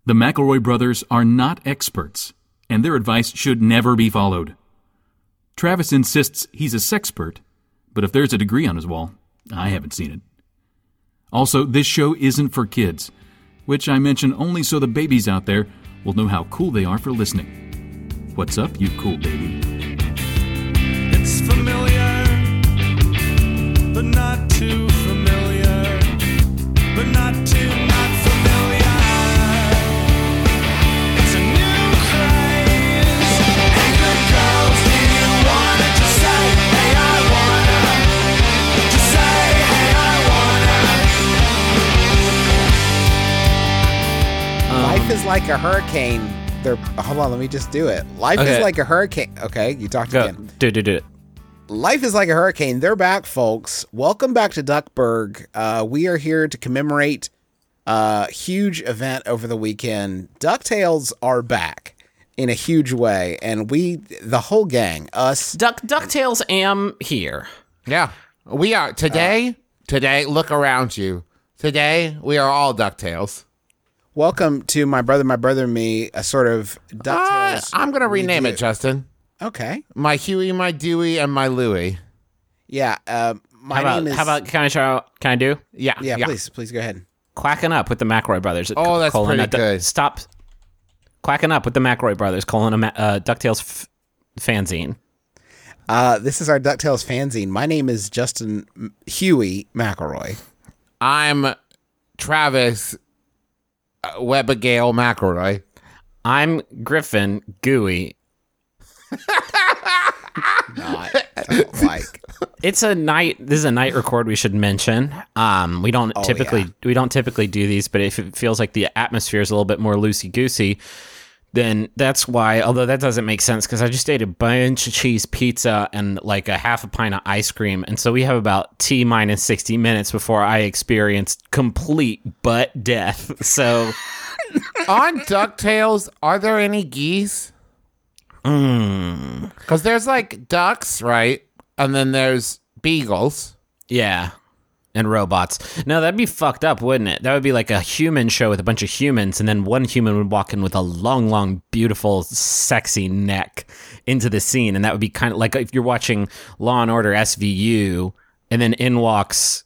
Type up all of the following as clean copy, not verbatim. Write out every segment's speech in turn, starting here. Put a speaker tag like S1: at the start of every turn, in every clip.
S1: The McElroy brothers are not experts, and their advice should never be followed. Travis insists he's a sexpert, but if there's a degree on his wall, I haven't seen it. Also, this show isn't for kids, which I mention only so the babies out there will know how cool they are for listening. What's up, you cool baby?
S2: It's familiar, but not too familiar, but not too not familiar. It's a new craze. Hey, good girls, do you wanna just say, hey, I wanna? Just say, hey, I wanna.
S3: Life is like a hurricane. Hold on, let me just do it. Life is like a hurricane. Okay, you talked again.
S4: Do it.
S3: Life is like a hurricane. They're back, folks. Welcome back to Duckburg. We are here to commemorate a huge event over the weekend. DuckTales are back in a huge way, and the whole gang, us.
S4: DuckTales am here.
S5: Yeah, we are. Today, look around you. Today, we are all DuckTales.
S3: Welcome to My Brother, and Me, a sort of DuckTales.
S5: I'm going to rename it, Justin.
S3: Okay.
S5: My Huey, my Dewey, and my Louie.
S3: Yeah. My name is...
S4: How about, can I do?
S5: Yeah.
S3: Please go ahead.
S4: Quacking Up with the McElroy brothers.
S5: Oh, that's pretty good.
S4: Stop. Quacking Up with the McElroy brothers, DuckTales fanzine.
S3: This is our DuckTales fanzine. My name is Justin Huey McElroy.
S5: I'm Travis Webbigail McElroy.
S4: I'm Griffin Gooey. It's a night. This is a night record. We should mention. We don't typically do these, but if it feels like the atmosphere is a little bit more loosey goosey, then that's why. Although that doesn't make sense because I just ate a bunch of cheese pizza and like a half a pint of ice cream, and so we have about T-minus 60 minutes before I experienced complete butt death. So
S5: on DuckTales, are there any geese? Because there's like ducks, right? And then there's beagles.
S4: Yeah. And robots. No, that'd be fucked up, wouldn't it? That would be like a human show with a bunch of humans, and then one human would walk in with a long, beautiful, sexy neck into the scene, and that would be kind of like if you're watching Law and Order SVU, and then in walks,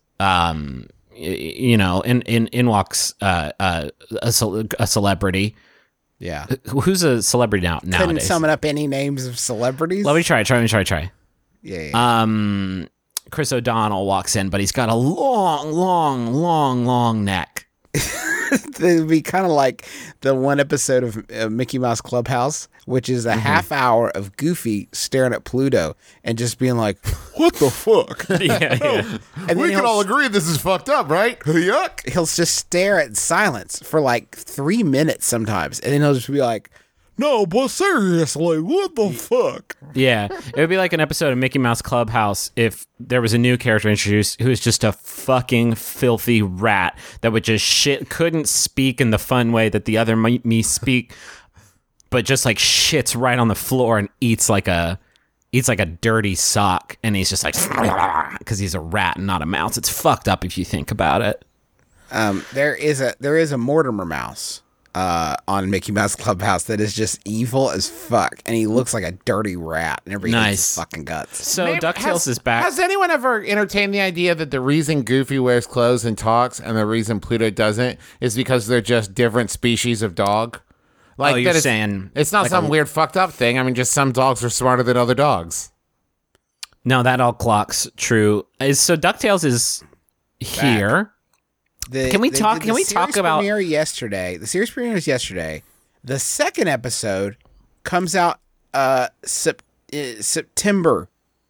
S4: in walks a celebrity.
S3: Yeah.
S4: Who's a celebrity nowadays?
S3: Couldn't summon up any names of celebrities.
S4: Let me try.
S3: Yeah.
S4: Chris O'Donnell walks in, but he's got a long neck.
S3: It would be kind of like the one episode of Mickey Mouse Clubhouse, which is a half hour of Goofy staring at Pluto and just being like, what the fuck?
S4: Yeah.
S3: And
S5: we can all agree this is fucked up, right? Yuck.
S3: He'll just stare at silence for like 3 minutes sometimes. And then he'll just be like, no, but seriously, what the fuck?
S4: Yeah, it would be like an episode of Mickey Mouse Clubhouse if there was a new character introduced who was just a fucking filthy rat that would just couldn't speak in the fun way that the other me speak, but just like shits right on the floor and eats like a dirty sock, and he's just like because he's a rat and not a mouse. It's fucked up if you think about it.
S3: There is a Mortimer mouse. On Mickey Mouse Clubhouse that is just evil as fuck, and he looks like a dirty rat, and everybody hates his fucking guts.
S4: So DuckTales is back.
S5: Has anyone ever entertained the idea that the reason Goofy wears clothes and talks, and the reason Pluto doesn't, is because they're just different species of dog? Like
S4: you're saying
S5: it's not
S4: like
S5: some weird fucked up thing. I mean, just some dogs are smarter than other dogs.
S4: No, that all clocks true. So DuckTales is here. Can we talk about
S3: the series premiere was yesterday. The second episode comes out September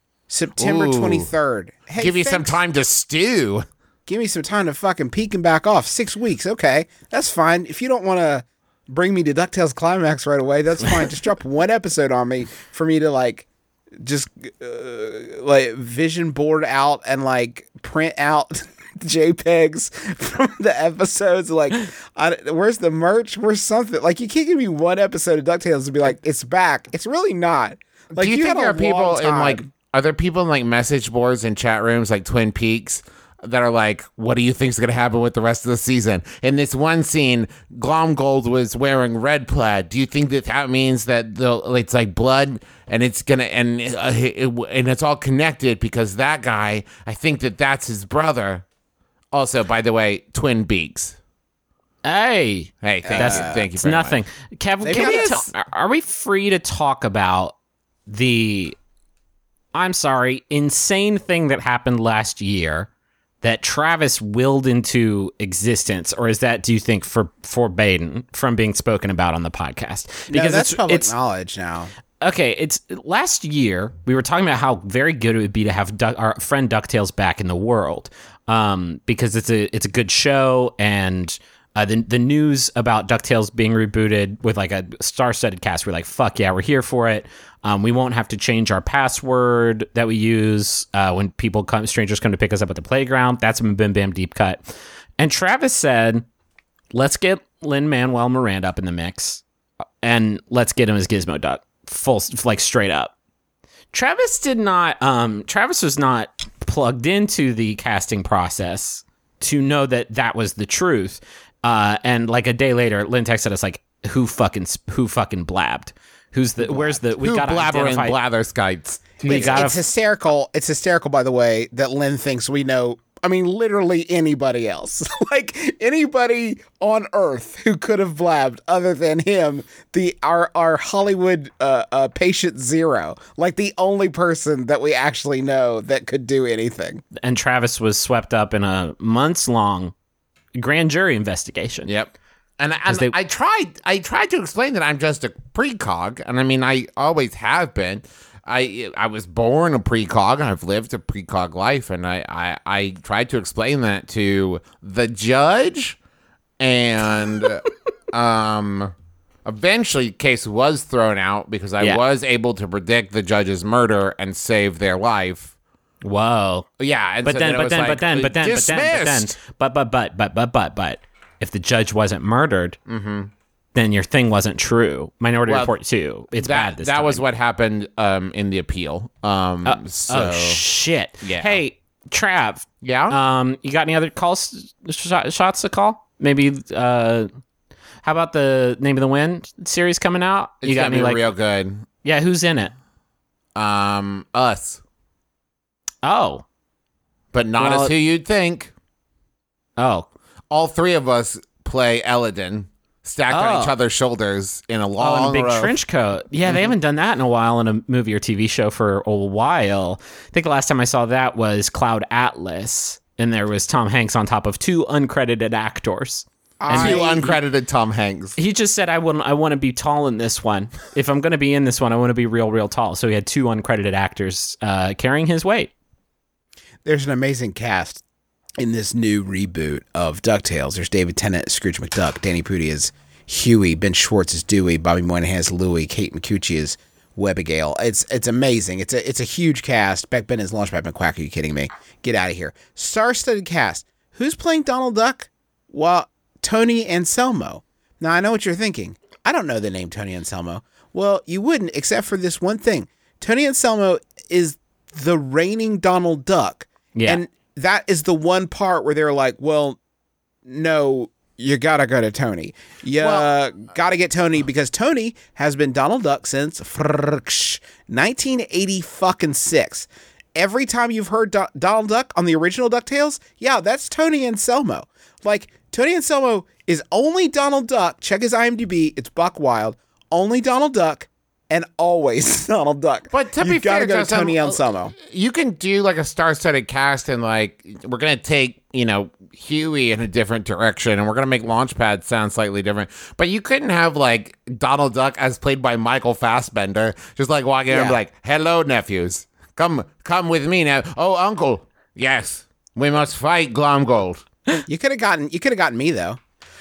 S3: 23rd. Hey,
S5: give you some time to stew.
S3: Give me some time to fucking peek and back off. 6 weeks, okay, that's fine. If you don't want to bring me to DuckTales Climax right away, that's fine. Just drop one episode on me for me to like just like vision board out and like print out JPEGs from the episodes. Like, where's the merch? Where's something? Like, you can't give me one episode of DuckTales and be like, it's back. It's really not. Like,
S5: do you think there are people
S3: in like,
S5: are there people in like message boards and chat rooms like Twin Peaks that are like, what do you think's going to happen with the rest of the season? In this one scene, Glomgold was wearing red plaid. Do you think that means that it's like blood and it's going to, and it's all connected because that guy, I think that's his brother. Also, by the way, twin beaks.
S4: Hey,
S5: thank you. Thank you
S4: it's
S5: very
S4: nothing.
S5: much.
S4: Kev, are we free to talk about the, I'm sorry, insane thing that happened last year that Travis willed into existence, or is that, do you think, forbidden from being spoken about on the podcast?
S3: Because that's public knowledge now.
S4: Okay, it's last year we were talking about how very good it would be to have our friend DuckTales back in the world, because it's a good show, and the news about DuckTales being rebooted with like a star-studded cast, we're like, fuck yeah, we're here for it. We won't have to change our password that we use when strangers come to pick us up at the playground. That's been Bim Bam Deep Cut. And Travis said, let's get Lin-Manuel Miranda up in the mix, and let's get him as Gizmo Duck, straight up. Travis was not plugged into the casting process to know that was the truth. And like a day later, Lynn texted us like, who fucking blabbed? We got
S5: blabbering blatherskites.
S3: It's hysterical. It's hysterical, by the way, that Lynn thinks we know. I mean, literally anybody else, like anybody on Earth who could have blabbed other than him, our Hollywood patient zero, like the only person that we actually know that could do anything.
S4: And Travis was swept up in a months-long grand jury investigation.
S5: Yep. And I tried to explain that I'm just a precog, and I mean I always have been. I was born a precog, and I've lived a precog life, and I tried to explain that to the judge, and eventually the case was thrown out because I was able to predict the judge's murder and save their life.
S4: Whoa.
S5: Yeah, and
S4: but
S5: so
S4: then,
S5: dismissed.
S4: if the judge wasn't murdered, then your thing wasn't true. Minority Report 2. It's bad this time.
S5: That was what happened in the appeal.
S4: Oh, shit.
S5: Yeah.
S4: Hey, Trav.
S5: Yeah?
S4: You got any other shots to call? Maybe, how about the Name of the Wind series coming out?
S5: It's
S4: got
S5: gonna be real good.
S4: Yeah, who's in it?
S5: Us.
S4: Oh.
S5: But not as who you'd think.
S4: Oh.
S5: All three of us play Eladin, stacked on each other's shoulders in a long
S4: big
S5: row.
S4: trench coat. Yeah, they haven't done that in a while in a movie or TV show for a while. I think the last time I saw that was Cloud Atlas, and there was Tom Hanks on top of two uncredited actors.
S5: And two uncredited Tom Hanks.
S4: He just said, I want to be tall in this one. If I'm going to be in this one, I want to be real tall. So he had two uncredited actors carrying his weight.
S3: There's an amazing cast in this new reboot of DuckTales. There's David Tennant as Scrooge McDuck, Danny Pudi as Huey, Ben Schwartz as Dewey, Bobby Moynihan as Louie, Kate McCucci as Webigail. It's amazing. It's a huge cast. Beck Ben as Launchpad McQuack. Are you kidding me? Get out of here. Star-studded cast. Who's playing Donald Duck? Well, Tony Anselmo. Now, I know what you're thinking. I don't know the name Tony Anselmo. Well, you wouldn't, except for this one thing. Tony Anselmo is the reigning Donald Duck.
S4: Yeah.
S3: And that is the one part where they're like, well, no, you gotta go to Tony. You gotta get Tony because Tony has been Donald Duck since 1986. Every time you've heard Donald Duck on the original DuckTales, yeah, that's Tony Anselmo. Like, Tony Anselmo is only Donald Duck. Check his IMDb. It's buck wild. Only Donald Duck. And always Donald Duck.
S5: But to be fair,
S3: gotta go to Tony Anselmo.
S5: You can do like a star-studded cast and like we're gonna take Huey in a different direction and we're gonna make Launchpad sound slightly different. But you couldn't have like Donald Duck as played by Michael Fassbender just like walking in and be like, "Hello, nephews, come with me now." "Oh, uncle, yes, we must fight Glomgold."
S3: You could have gotten me though.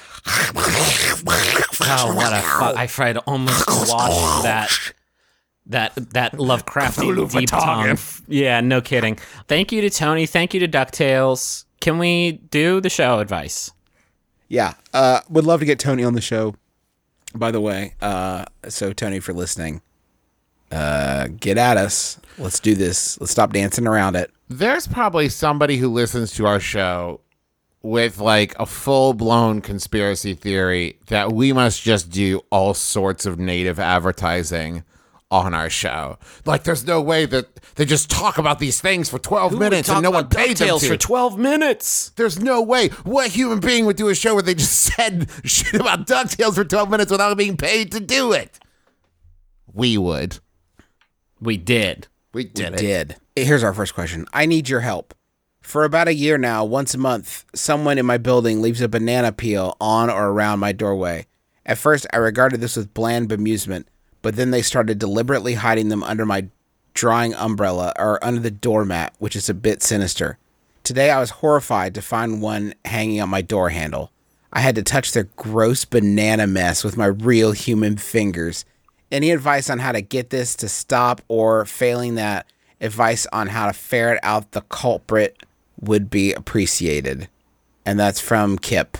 S4: Oh, what a fuck! I tried to almost watch that Lovecraftian deep tongue. Yeah, no kidding. Thank you to Tony. Thank you to DuckTales. Can we do the show advice?
S3: Yeah, would love to get Tony on the show. By the way, so Tony, for listening, Get at us. Let's do this. Let's stop dancing around it.
S5: There's probably somebody who listens to our show with like a full-blown conspiracy theory that we must just do all sorts of native advertising on our show. Like, there's no way that they just talk about these things for 12 minutes and no one paid them to.
S4: for 12 minutes.
S5: There's no way. What human being would do a show where they just said shit about DuckTales for 12 minutes without being paid to do it? We would.
S4: We did.
S5: We did it.
S3: Did. Here's our first question. I need your help. For about a year now, once a month, someone in my building leaves a banana peel on or around my doorway. At first, I regarded this with bland bemusement, but then they started deliberately hiding them under my drawing umbrella or under the doormat, which is a bit sinister. Today, I was horrified to find one hanging on my door handle. I had to touch their gross banana mess with my real human fingers. Any advice on how to get this to stop, or failing that, advice on how to ferret out the culprit would be appreciated. And that's from Kip.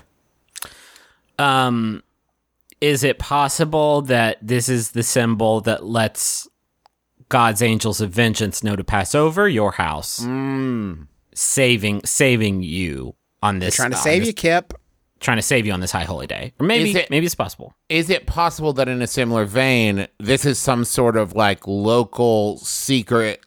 S4: Is it possible that this is the symbol that lets God's angels of vengeance know to pass over your house, saving you on this?
S3: Trying to save you, Kip.
S4: Trying to save you on this high holy day, or maybe it's possible.
S5: Is it possible that in a similar vein, this is some sort of like local secret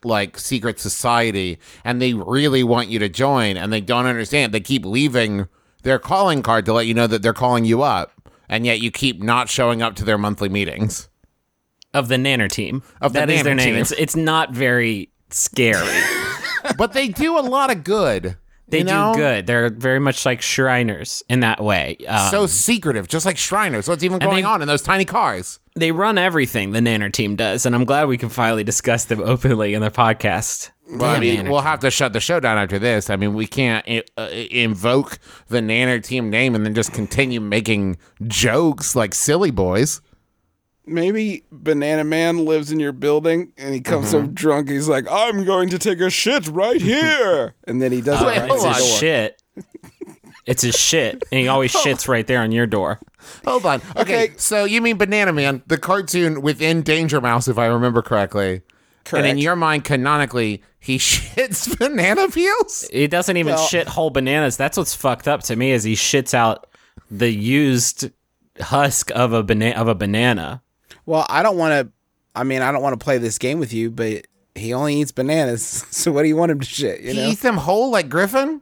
S5: society, and they really want you to join, and they don't understand? They keep leaving their calling card to let you know that they're calling you up, and yet you keep not showing up to their monthly meetings.
S4: Of the Nanner team. That is
S5: Nanner
S4: their name.
S5: team.
S4: It's not very scary.
S5: But they do a lot of good.
S4: They do good. They're very much like Shriners in that way.
S5: So secretive, just like Shriners. What's even going on in those tiny cars?
S4: They run everything, the Nanner team does, and I'm glad we can finally discuss them openly in the podcast.
S5: Well, I mean, we'll have to shut the show down after this. I mean, we can't invoke the Nanner team name and then just continue making jokes like silly boys.
S3: Maybe Banana Man lives in your building and he comes so drunk, he's like, I'm going to take a shit right here. And then he does it right
S4: It's
S3: next
S4: his
S3: door.
S4: shit. It's his shit, and he always shits right there on your door.
S5: Hold on. Okay,
S3: Okay.
S5: so you mean Banana Man, the cartoon within Danger Mouse, if I remember correctly.
S3: Correct.
S5: And in your mind, canonically, he shits banana peels?
S4: He doesn't even shit whole bananas. That's what's fucked up to me is he shits out the used husk of a banana.
S3: Well, I don't want to play this game with you, but he only eats bananas. So what do you want him to shit, you
S5: He
S3: know?
S5: eats them whole like Griffin?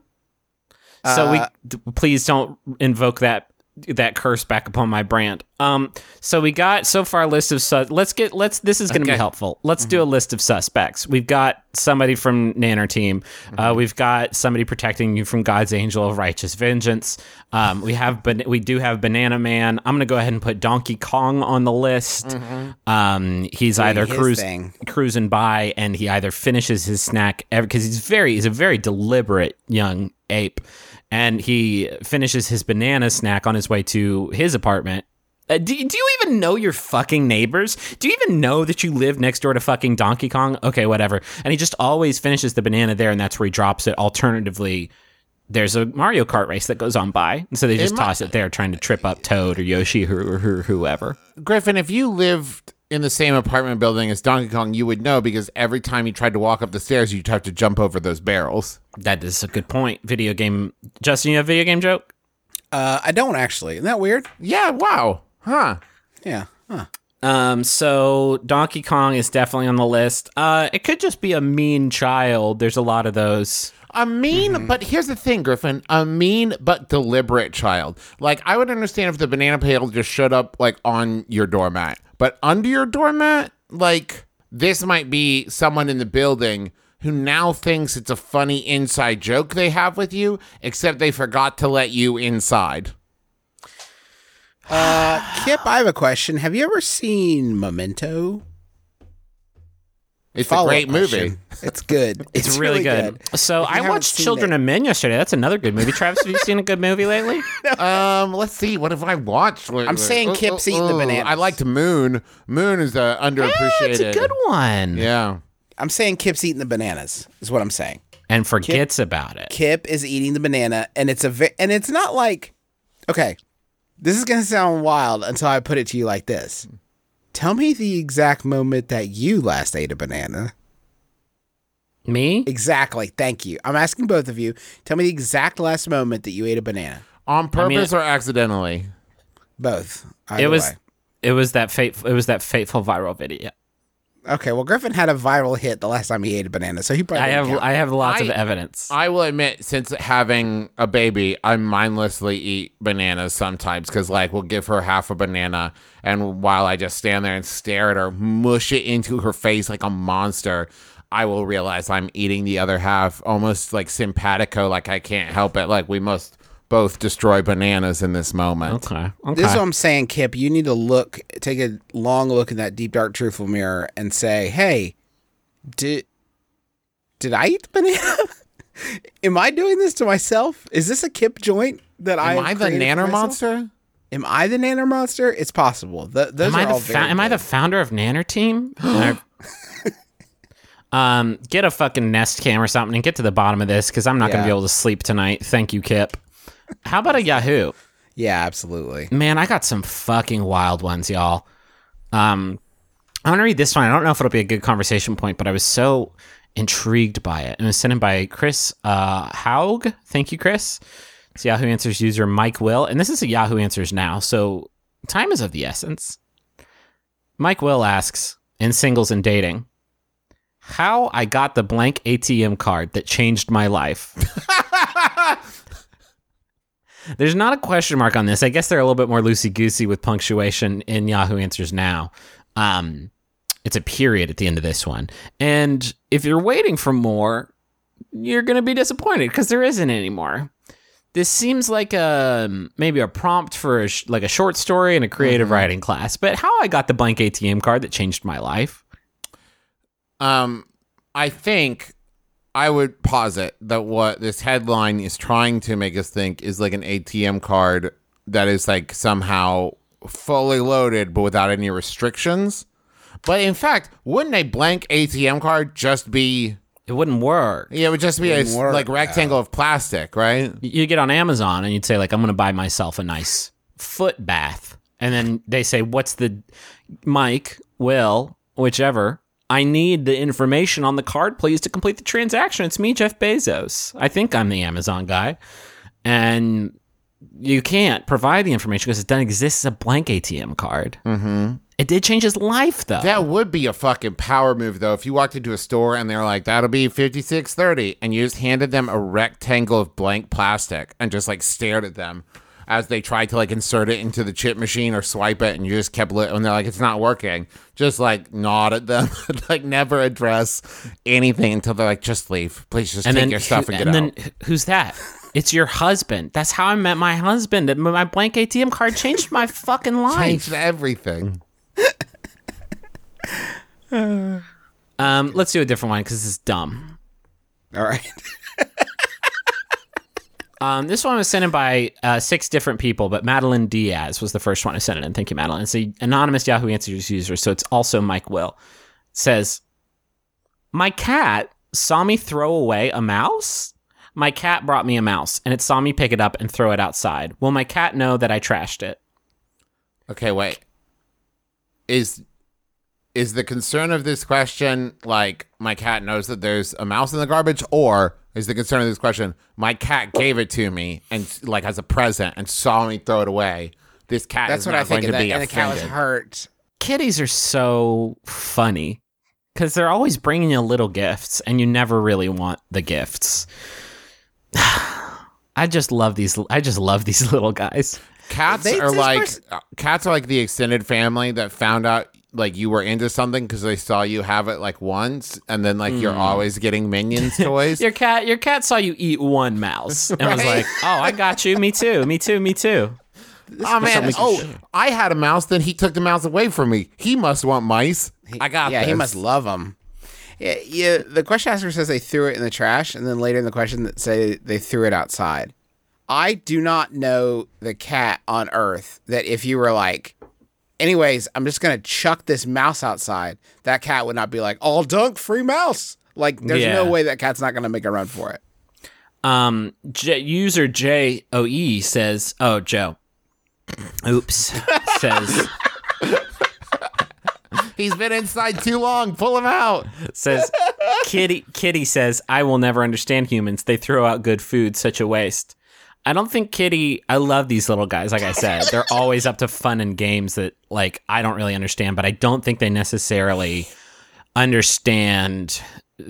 S4: So please don't invoke that curse back upon my brand. So we got so far a list of this is going to be helpful. Let's do a list of suspects. We've got somebody from Nanner team. We've got somebody protecting you from God's angel of righteous vengeance. We do have Banana Man. I'm going to go ahead and put Donkey Kong on the list. He's either cruising by, and he either finishes his snack because he's a very deliberate young ape. And he finishes his banana snack on his way to his apartment. Do you even know your fucking neighbors? Do you even know that you live next door to fucking Donkey Kong? Okay, whatever. And he just always finishes the banana there, and that's where he drops it. Alternatively, there's a Mario Kart race that goes on by, and so they just toss it there, trying to trip up Toad or Yoshi or whoever.
S5: Griffin, if you lived in the same apartment building as Donkey Kong, you would know, because every time you tried to walk up the stairs, you'd have to jump over those barrels.
S4: That is a good point. Video game. Justin, you have a video game joke?
S3: I don't actually. Isn't that weird?
S5: Yeah, wow. Huh.
S3: Yeah. Huh.
S4: So Donkey Kong is definitely on the list. It could just be a mean child. There's a lot of those.
S5: A mean, but here's the thing, Griffin. A mean but deliberate child. Like, I would understand if the banana peel just showed up, like, on your doormat. But under your doormat, like, this might be someone in the building who now thinks it's a funny inside joke they have with you, except they forgot to let you inside.
S3: Kip, I have a question. Have you ever seen Memento?
S5: It's a
S3: Follow-up
S5: great movie.
S3: question. It's good.
S4: It's really good. So
S3: If you
S4: I
S3: haven't
S4: watched
S3: seen
S4: Children
S3: it-
S4: of Men yesterday. That's another good movie. Travis, have you seen a good movie lately?
S5: Let's see. What have I watched?
S3: I'm saying Kip's eating the bananas.
S5: I liked Moon. Moon is underappreciated.
S4: It's a good one.
S5: Yeah.
S3: I'm saying Kip's eating the bananas, is what I'm saying.
S4: And forgets about it.
S3: Kip is eating the banana, and it's not like, okay, this is going to sound wild until I put it to you like this. Tell me the exact moment that you last ate a banana.
S4: Me?
S3: Exactly. Thank you. I'm asking both of you. Tell me the exact last moment that you ate a banana.
S5: On purpose or accidentally?
S3: Both.
S4: It was.
S3: Way.
S4: It was that fateful viral video.
S3: Okay, well, Griffin had a viral hit the last time he ate a banana, so he probably
S4: I have lots of
S5: I-
S4: evidence.
S5: I will admit, since having a baby, I mindlessly eat bananas sometimes because, like, we'll give her half a banana, and while I just stand there and stare at her, mush it into her face like a monster, I will realize I'm eating the other half, almost like simpatico, like I can't help it. Like, we must both destroy bananas in this moment.
S4: Okay.
S3: This is what I'm saying, Kip. You need to take a long look in that deep, dark, truthful mirror and say, hey, did I eat the banana? Am I doing this to myself? Is this a Kip joint that
S5: Am I the
S3: created for
S5: nanner
S3: myself?
S5: monster?
S3: Am I the nanner monster? It's possible. Those
S4: Am
S3: are
S4: I
S3: all
S4: am I the founder of Nanner Team? Get a fucking Nest Cam or something and get to the bottom of this because I'm not going to be able to sleep tonight. Thank you, Kip. How about a Yahoo?
S3: Yeah, absolutely.
S4: Man, I got some fucking wild ones, y'all. I want to read this one. I don't know if it'll be a good conversation point, but I was so intrigued by it. It was sent in by Chris Haug. Thank you, Chris. It's Yahoo Answers user Mike Will. And this is a Yahoo Answers now, so time is of the essence. Mike Will asks, in singles and dating, how I got the blank ATM card that changed my life. There's not a question mark on this. I guess they're a little bit more loosey-goosey with punctuation in Yahoo Answers now. It's a period at the end of this one. And if you're waiting for more, you're going to be disappointed because there isn't any more. This seems like maybe a prompt for a short story in a creative writing class. But how I got the blank ATM card that changed my life.
S5: I think I would posit that what this headline is trying to make us think is like an ATM card that is like somehow fully loaded but without any restrictions. But in fact, wouldn't a blank ATM card just be...
S4: It wouldn't work.
S5: Yeah, it would just be a
S3: Wouldn't work,
S5: like rectangle of plastic, right?
S4: You get on Amazon and you'd say, like, I'm going to buy myself a nice foot bath. And then they say, what's the... Mike, Will, whichever... I need the information on the card, please, to complete the transaction. It's me, Jeff Bezos. I think I'm the Amazon guy. And you can't provide the information because it doesn't exist as a blank ATM card. Mm-hmm. It did change his life, though.
S5: That would be a fucking power move, though. If you walked into a store and they're like, that'll be $56.30, and you just handed them a rectangle of blank plastic and just like stared at them as they tried to like insert it into the chip machine or swipe it, and you just kept and they're like, it's not working. Just like nod at them, like never address anything until they're like, just leave. Please just take your stuff and get out.
S4: And then who's that? It's your husband. That's how I met my husband. My blank ATM card changed my fucking life.
S5: Changed everything.
S4: Let's do a different one because this is dumb.
S3: All right.
S4: This one was sent in by 6 different people, but Madeline Diaz was the first one to send it in. Thank you, Madeline. It's an anonymous Yahoo Answers user, so it's also Mike Will. It says, my cat saw me throw away a mouse. My cat brought me a mouse, and it saw me pick it up and throw it outside. Will my cat know that I trashed it?
S5: Okay, wait. Is the concern of this question like my cat knows that there's a mouse in the garbage, or is the concern of this question my cat gave it to me and like as a present and saw me throw it away? This cat
S3: That's
S5: is
S3: what
S5: not
S3: I think
S5: going
S3: of
S5: to be
S3: that. And the cat was
S5: offended.
S3: hurt.
S4: Kitties are so funny because they're always bringing you little gifts, and you never really want the gifts. I just love these little guys.
S5: Cats are like the extended family that found out like you were into something because they saw you have it like once, and then like you're always getting Minions toys.
S4: Your cat saw you eat one mouse and was like, "Oh, I got you. Me too. Me too. Me too."
S5: Oh man! I had a mouse. Then he took the mouse away from me. He must want mice. I got.
S3: Yeah,
S5: this.
S3: he must love them. Yeah. The question asker says they threw it in the trash, and then later in the question that say they threw it outside. I do not know the cat on Earth that if you were like, anyways, I'm just gonna chuck this mouse outside, that cat would not be like, all dunk, free mouse. Like, there's
S4: Yeah.
S3: no way that cat's not gonna make a run for it.
S4: User JOE says, "Oh, Joe." Oops. Says,
S5: He's been inside too long. Pull him out.
S4: Says Kitty says, I will never understand humans. They throw out good food, such a waste. I don't think Kitty, I love these little guys, like I said. They're always up to fun and games that like I don't really understand, but I don't think they necessarily understand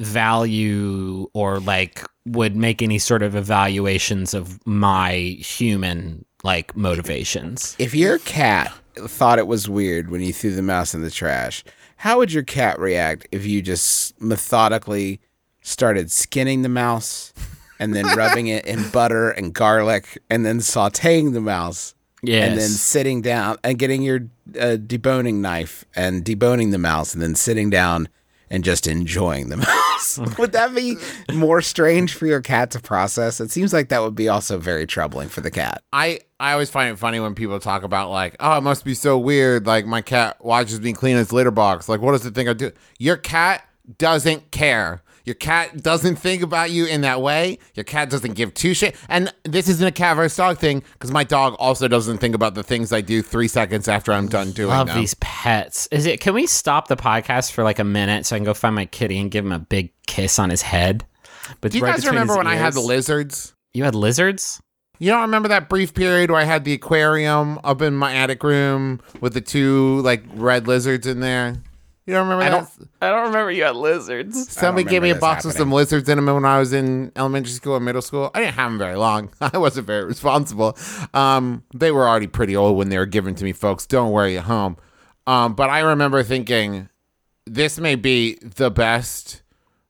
S4: value or like would make any sort of evaluations of my human like motivations.
S3: If your cat thought it was weird when you threw the mouse in the trash, how would your cat react if you just methodically started skinning the mouse and then rubbing it in butter and garlic and then sauteing the mouse?
S4: Yes.
S3: And then sitting down and getting your deboning knife and deboning the mouse and then sitting down and just enjoying the mouse. Would that be more strange for your cat to process? It seems like that would be also very troubling for the cat.
S5: I always find it funny when people talk about like, oh, it must be so weird. Like my cat watches me clean its litter box. Like, what does it think I do? Your cat doesn't care. Your cat doesn't think about you in that way. Your cat doesn't give two shit. And this isn't a cat versus dog thing because my dog also doesn't think about the things I do 3 seconds after I'm done doing
S4: Love
S5: them.
S4: these pets. Can we stop the podcast for like a minute so I can go find my kitty and give him a big kiss on his head? But
S5: Do you guys remember when I had the lizards?
S4: You had lizards?
S5: You don't remember that brief period where I had the aquarium up in my attic room with the 2 like red lizards in there? You don't remember that?
S4: I don't remember you had lizards.
S5: Somebody gave me a
S3: remember
S5: box
S3: this
S5: with some lizards in them when I was in elementary school and middle school. I didn't have them very long. I wasn't very responsible. They were already pretty old when they were given to me, folks. Don't worry at home. But I remember thinking this may be the best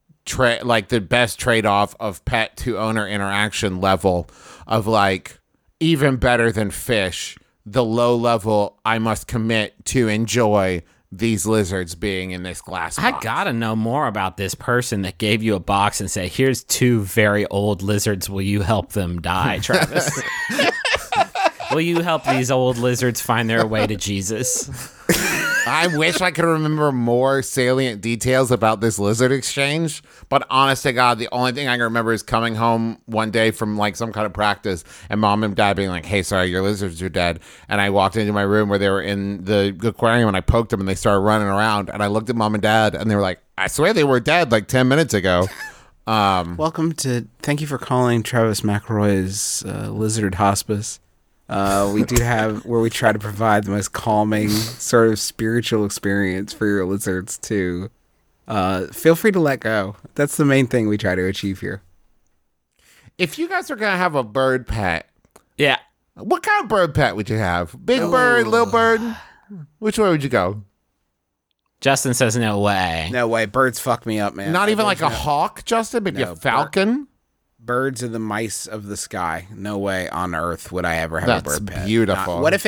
S5: trade-off of pet to owner interaction level of like even better than fish. The low level I must commit to enjoy these lizards being in this glass box.
S4: I gotta know more about this person that gave you a box and said, here's 2 very old lizards. Will you help them die, Travis? Will you help these old lizards find their way to Jesus?
S5: I wish I could remember more salient details about this lizard exchange, but honest to God, the only thing I can remember is coming home one day from like some kind of practice and mom and dad being like, hey, sorry, your lizards are dead. And I walked into my room where they were in the aquarium and I poked them and they started running around. And I looked at mom and dad and they were like, I swear they were dead like 10 minutes ago.
S3: Thank you for calling Travis McElroy's Lizard Hospice. We do have where we try to provide the most calming sort of spiritual experience for your lizards too. Feel free to let go. That's the main thing we try to achieve here.
S5: If you guys are going to have a bird pet,
S4: Yeah.
S5: what kind of bird pet would you have? Big bird, little bird? Which way would you go?
S4: Justin says no way.
S3: No way, birds fuck me up, man.
S5: Not even like a hawk, Justin? Maybe
S3: No,
S5: a falcon?
S3: Birds are the mice of the sky. No way on earth would I ever have
S5: That's
S3: a bird pet.
S5: beautiful.
S3: What if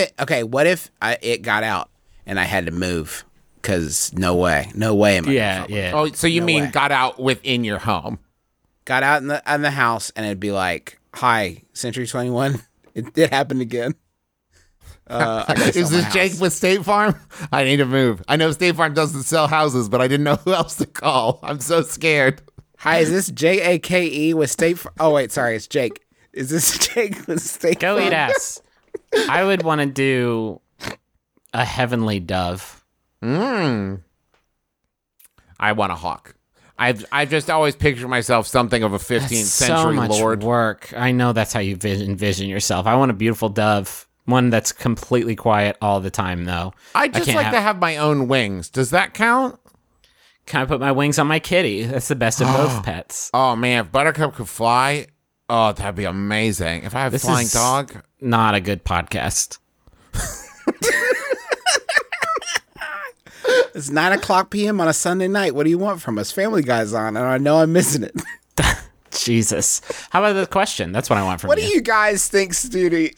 S3: it got out and I had to move? Because no way am I gonna
S4: Yeah,
S3: fuck with
S4: yeah.
S5: Oh, so you
S3: No
S5: mean
S3: way.
S5: got out within your home?
S3: got out in the house and it'd be like, "Hi, Century 21, it happened again." I gotta sell
S5: Is
S3: my
S5: this
S3: house.
S5: Jake with State Farm? I need to move. I know State Farm doesn't sell houses, but I didn't know who else to call. I'm so scared.
S3: Hi, is this JAKE with State Farm? Oh wait, sorry, it's Jake. Is this Jake with State
S4: Go
S3: Farm?
S4: eat ass. I would want to do a heavenly dove.
S5: I want a hawk. I've just always pictured myself something of a 15th
S4: That's so
S5: century
S4: much
S5: lord.
S4: work. I know that's how you envision yourself. I want a beautiful dove, one that's completely quiet all the time, though.
S5: I just
S4: can't
S5: like to have my own wings. Does that count?
S4: Can I put my wings on my kitty? That's the best of both pets.
S5: Oh man, if Buttercup could fly, oh that'd be amazing. If I have a
S4: This
S5: flying
S4: is
S5: dog,
S4: not a good podcast.
S3: It's 9:00 p.m. on a Sunday night. What do you want from us? Family Guy's on, and I know I'm missing it.
S4: Jesus. How about the question? That's what I want from
S3: What
S4: you.
S3: do you guys think, Studi?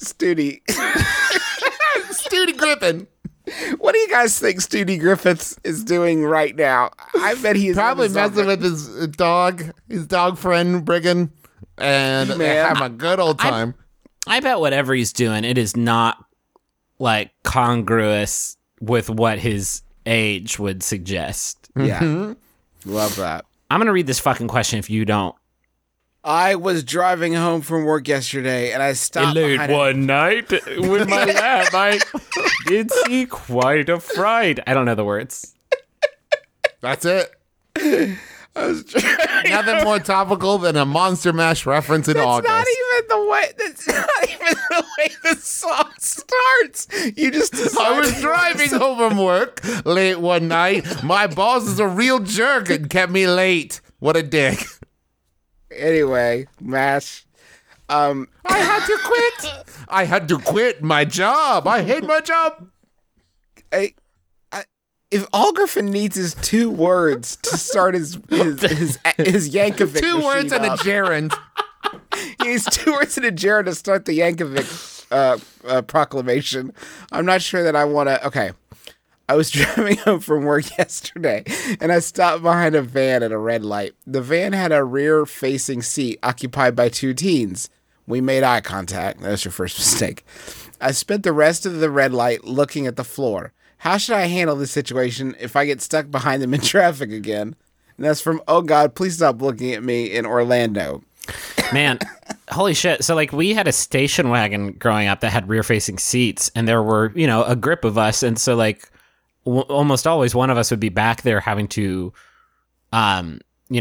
S5: Studi Griffin.
S3: What do you guys think Studi Griffiths is doing right now? I bet he is
S5: Probably
S3: in
S5: messing with his dog friend Brigham, and
S3: Man.
S5: having a good old time.
S4: I bet whatever he's doing, it is not like congruous with what his age would suggest.
S3: Yeah, love that.
S4: I'm going to read this fucking question if you don't.
S3: I was driving home from work yesterday, and I stopped behind a-
S4: night with my lamp, I did see quite a fright. I don't know the words.
S5: That's it. Nothing more topical than a Monster Mash reference in August.
S3: Not even the way. That's not even the way the song starts. You just.
S5: I was driving home from work late one night. My boss is a real jerk and kept me late. What a dick.
S3: Anyway, Mash.
S5: I had to quit. I had to quit my job. I hate my job.
S3: If Algriffin needs his 2 words to start his Yankovic,
S5: Two words and a
S3: up,
S5: gerund.
S3: he needs 2 words and a gerund to start the Yankovic proclamation. I'm not sure that I want to. Okay, I was driving home from work yesterday, and I stopped behind a van at a red light. The van had a rear-facing seat occupied by 2 teens. We made eye contact. That was your first mistake. I spent the rest of the red light looking at the floor. How should I handle this situation if I get stuck behind them in traffic again? And that's from, oh God, please stop looking at me in Orlando.
S4: Man, holy shit. So, like, we had a station wagon growing up that had rear-facing seats, and there were, a grip of us. And so, like, almost always one of us would be back there having to, have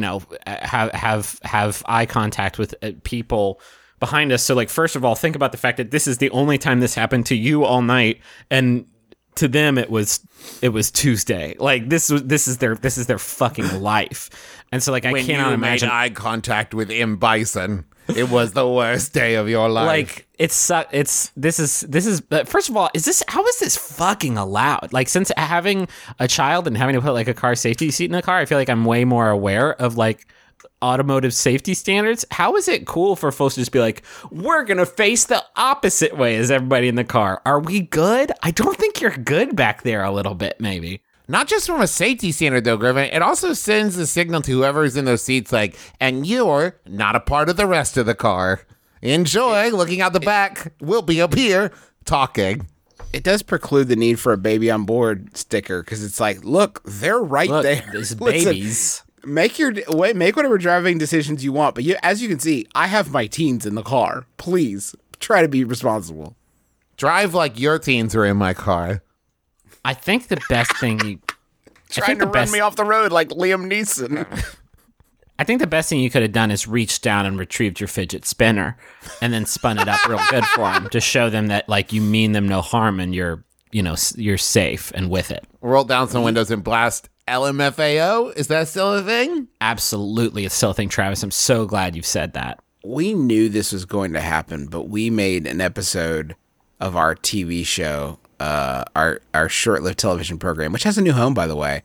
S4: eye contact with people behind us. So, like, first of all, think about the fact that this is the only time this happened to you all night, and to them it was Tuesday. Like, this is their fucking life. And so, like, I
S5: When
S4: cannot
S5: you
S4: imagine
S5: made eye contact with M. Bison, it was the worst day of your life.
S4: like this is first of all, how is this fucking allowed? Like, since having a child and having to put like a car safety seat in the car, I feel like I'm way more aware of like automotive safety standards. How is it cool for folks to just be like, we're gonna face the opposite way as everybody in the car? Are we good? I don't think you're good back there a little bit, maybe.
S5: Not just from a safety standard, though, Griffin. It also sends a signal to whoever's in those seats, like, and you're not a part of the rest of the car. Enjoy looking out the back. We'll be up here talking.
S3: It does preclude the need for a baby on board sticker, because it's like, look, they're right
S4: Look,
S3: there.
S4: there's
S3: Listen,
S4: babies.
S3: Make whatever driving decisions you want, but as you can see, I have my teens in the car. Please try to be responsible.
S5: Drive like your teens are in my car.
S4: I think the best thing you
S3: Trying to run me off the road like Liam Neeson.
S4: I think the best thing you could have done is reached down and retrieved your fidget spinner and then spun it up real good for them to show them that, like, you mean them no harm and you're safe and with it.
S5: Roll down some windows and blast LMFAO. Is that still a thing?
S4: Absolutely. It's still a thing, Travis. I'm so glad you've said that.
S3: We knew this was going to happen, but we made an episode of our TV show, our short-lived television program, which has a new home, by the way,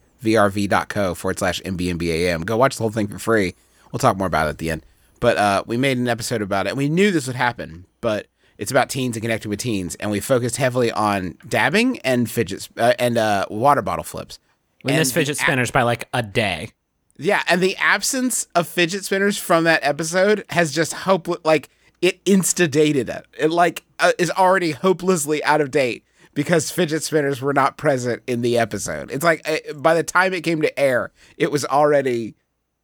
S3: vrv.co/mbmbam. Go watch the whole thing for free. We'll talk more about it at the end. But we made an episode about it, and we knew this would happen, but it's about teens and connecting with teens, and we focused heavily on dabbing and water bottle flips.
S4: We missed fidget spinners by like a day.
S3: Yeah, and the absence of fidget spinners from that episode has just like, it insta-dated it. It is already hopelessly out of date because fidget spinners were not present in the episode. It's like, by the time it came to air, it was already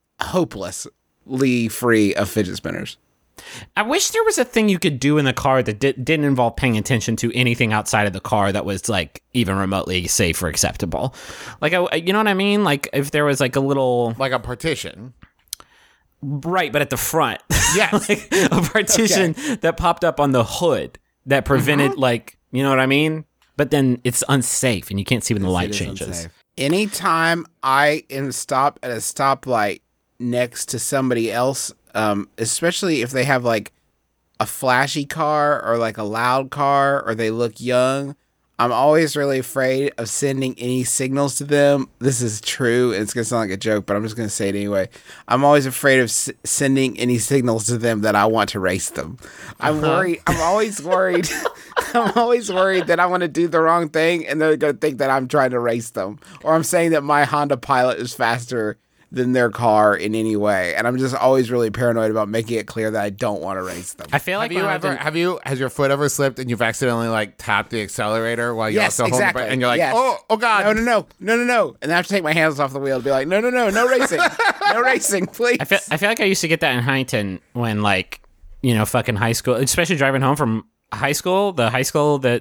S3: hopelessly free of fidget spinners.
S4: I wish there was a thing you could do in the car that didn't involve paying attention to anything outside of the car that was like even remotely safe or acceptable. Like, you know what I mean? Like, if there was like a little,
S5: Like a partition.
S4: right, but at the front,
S5: Yes.
S4: like a partition that popped up on the hood that prevented like, you know what I mean? But then it's unsafe and you can't see when the light changes.
S3: Anytime I am stopped at a stoplight next to somebody else, especially if they have like a flashy car or like a loud car or they look young, I'm always really afraid of sending any signals to them. This is true, and it's going to sound like a joke, but I'm just going to say it anyway. I'm always afraid of sending any signals to them that I want to race them. I'm worried. I'm always worried. I'm always worried that I want to do the wrong thing, and they're going to think that I'm trying to race them, or I'm saying that my Honda Pilot is faster than their car in any way, and I'm just always really paranoid about making it clear that I don't want to race them.
S4: I feel like
S5: Has your foot ever slipped and you've accidentally like tapped the accelerator while you're also holding the brake, and you're like,
S3: Yes.
S5: oh God.
S3: No, and then I have to take my hands off the wheel to be like, no racing, no racing, please.
S4: I feel like I used to get that in Huntington when, like, fucking high school, especially driving home from high school, the high school that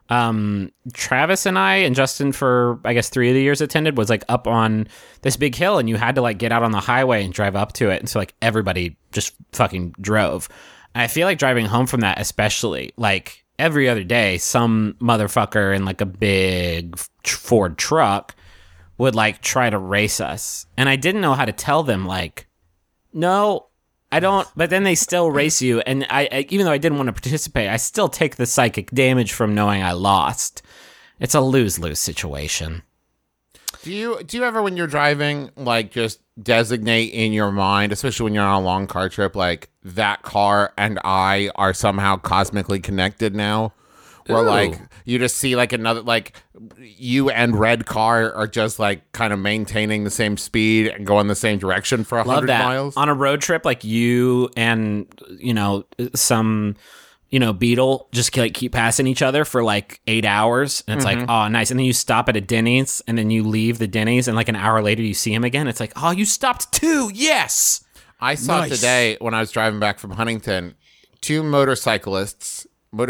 S4: Travis and I and Justin for I guess 3 of the years attended was like up on this big hill, and you had to like get out on the highway and drive up to it, and so like everybody just fucking drove. And I feel like driving home from that, especially like every other day, some motherfucker in like a big Ford truck would like try to race us, and I didn't know how to tell them like, no, I don't. But then they still race you, and I even though I didn't want to participate, I still take the psychic damage from knowing I lost. It's a lose-lose situation.
S5: Do you ever, when you're driving, like just designate in your mind, especially when you're on a long car trip, like that car and I are somehow cosmically connected now? Where like you just see like another, like you and red car are just like kind of maintaining the same speed and going the same direction for 100
S4: Love that.
S5: miles.
S4: On a road trip, like you and some Beetle just like keep passing each other for like 8 hours, and it's like, oh, nice. And then you stop at a Denny's, and then you leave the Denny's, and like an hour later you see him again. It's like, oh, you stopped too. Yes.
S5: I saw today when I was driving back from Huntington, two motorcyclers,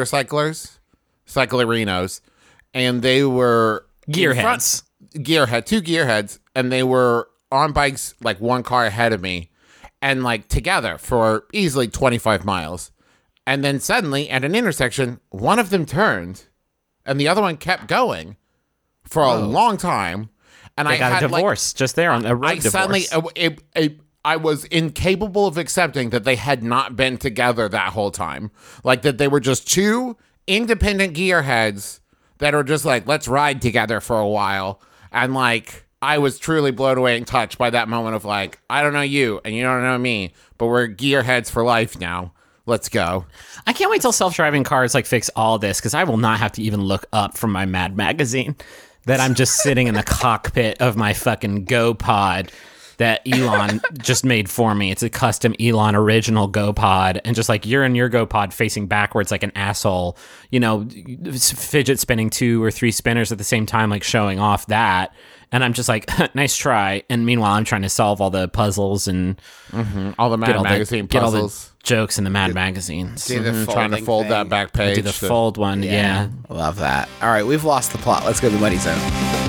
S5: cyclerinos, and they were
S4: Gearheads.
S5: two gearheads, and they were on bikes like one car ahead of me, and like together for easily 25 miles. And then suddenly at an intersection, one of them turned and the other one kept going for a long time. And
S4: They
S5: I
S4: got
S5: had
S4: a divorce just there on a road
S5: I
S4: divorce.
S5: suddenly, I was incapable of accepting that they had not been together that whole time. Like that they were just two independent gearheads that are just like, let's ride together for a while. And like, I was truly blown away and touched by that moment of like, I don't know you and you don't know me, but we're gearheads for life now. Let's go.
S4: I can't wait till self-driving cars like fix all this, because I will not have to even look up from my Mad magazine that I'm just sitting in the cockpit of my fucking GoPod that Elon just made for me. It's a custom Elon original GoPod, and just like you're in your GoPod facing backwards like an asshole, fidget spinning 2 or 3 spinners at the same time, like showing off that. And I'm just like, nice try. And meanwhile, I'm trying to solve all the puzzles and
S5: All the Mad magazine
S4: get all the
S5: puzzles.
S4: jokes in the Mad magazines.
S3: Do the
S5: Trying to
S3: folding
S5: fold
S3: thing.
S5: that back page.
S4: Do the fold one, yeah.
S3: Love that. All right, we've lost the plot. Let's go to the money zone.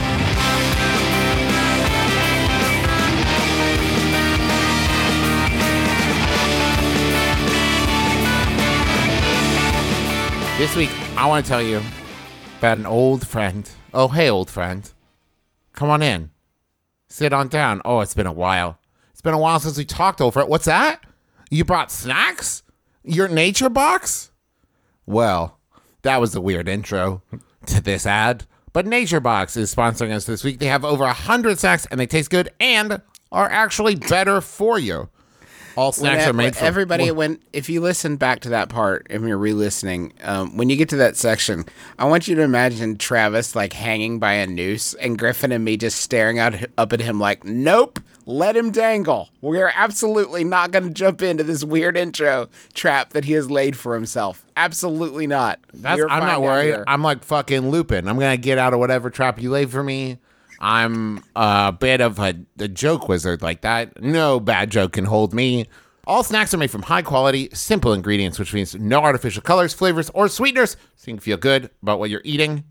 S5: This week, I want to tell you about an old friend. Oh, hey, old friend. Come on in. Sit on down. Oh, it's been a while. It's been a while since we talked over it. What's that? You brought snacks? Your nature box? Well, that was a weird intro to this ad. But Nature Box is sponsoring us this week. They have over 100 snacks, and they taste good and are actually better for you. All snacks are made from...
S3: Everybody, if you listen back to that part, if you're re-listening, when you get to that section, I want you to imagine Travis like hanging by a noose and Griffin and me just staring up at him like, nope, let him dangle. We're absolutely not going to jump into this weird intro trap that he has laid for himself. Absolutely not.
S5: I'm
S3: You're fine
S5: not
S3: down
S5: worried.
S3: here.
S5: I'm like fucking Lupin. I'm going to get out of whatever trap you laid for me. I'm a bit of a joke wizard like that. No bad joke can hold me. All snacks are made from high quality, simple ingredients, which means no artificial colors, flavors, or sweeteners, so you can feel good about what you're eating.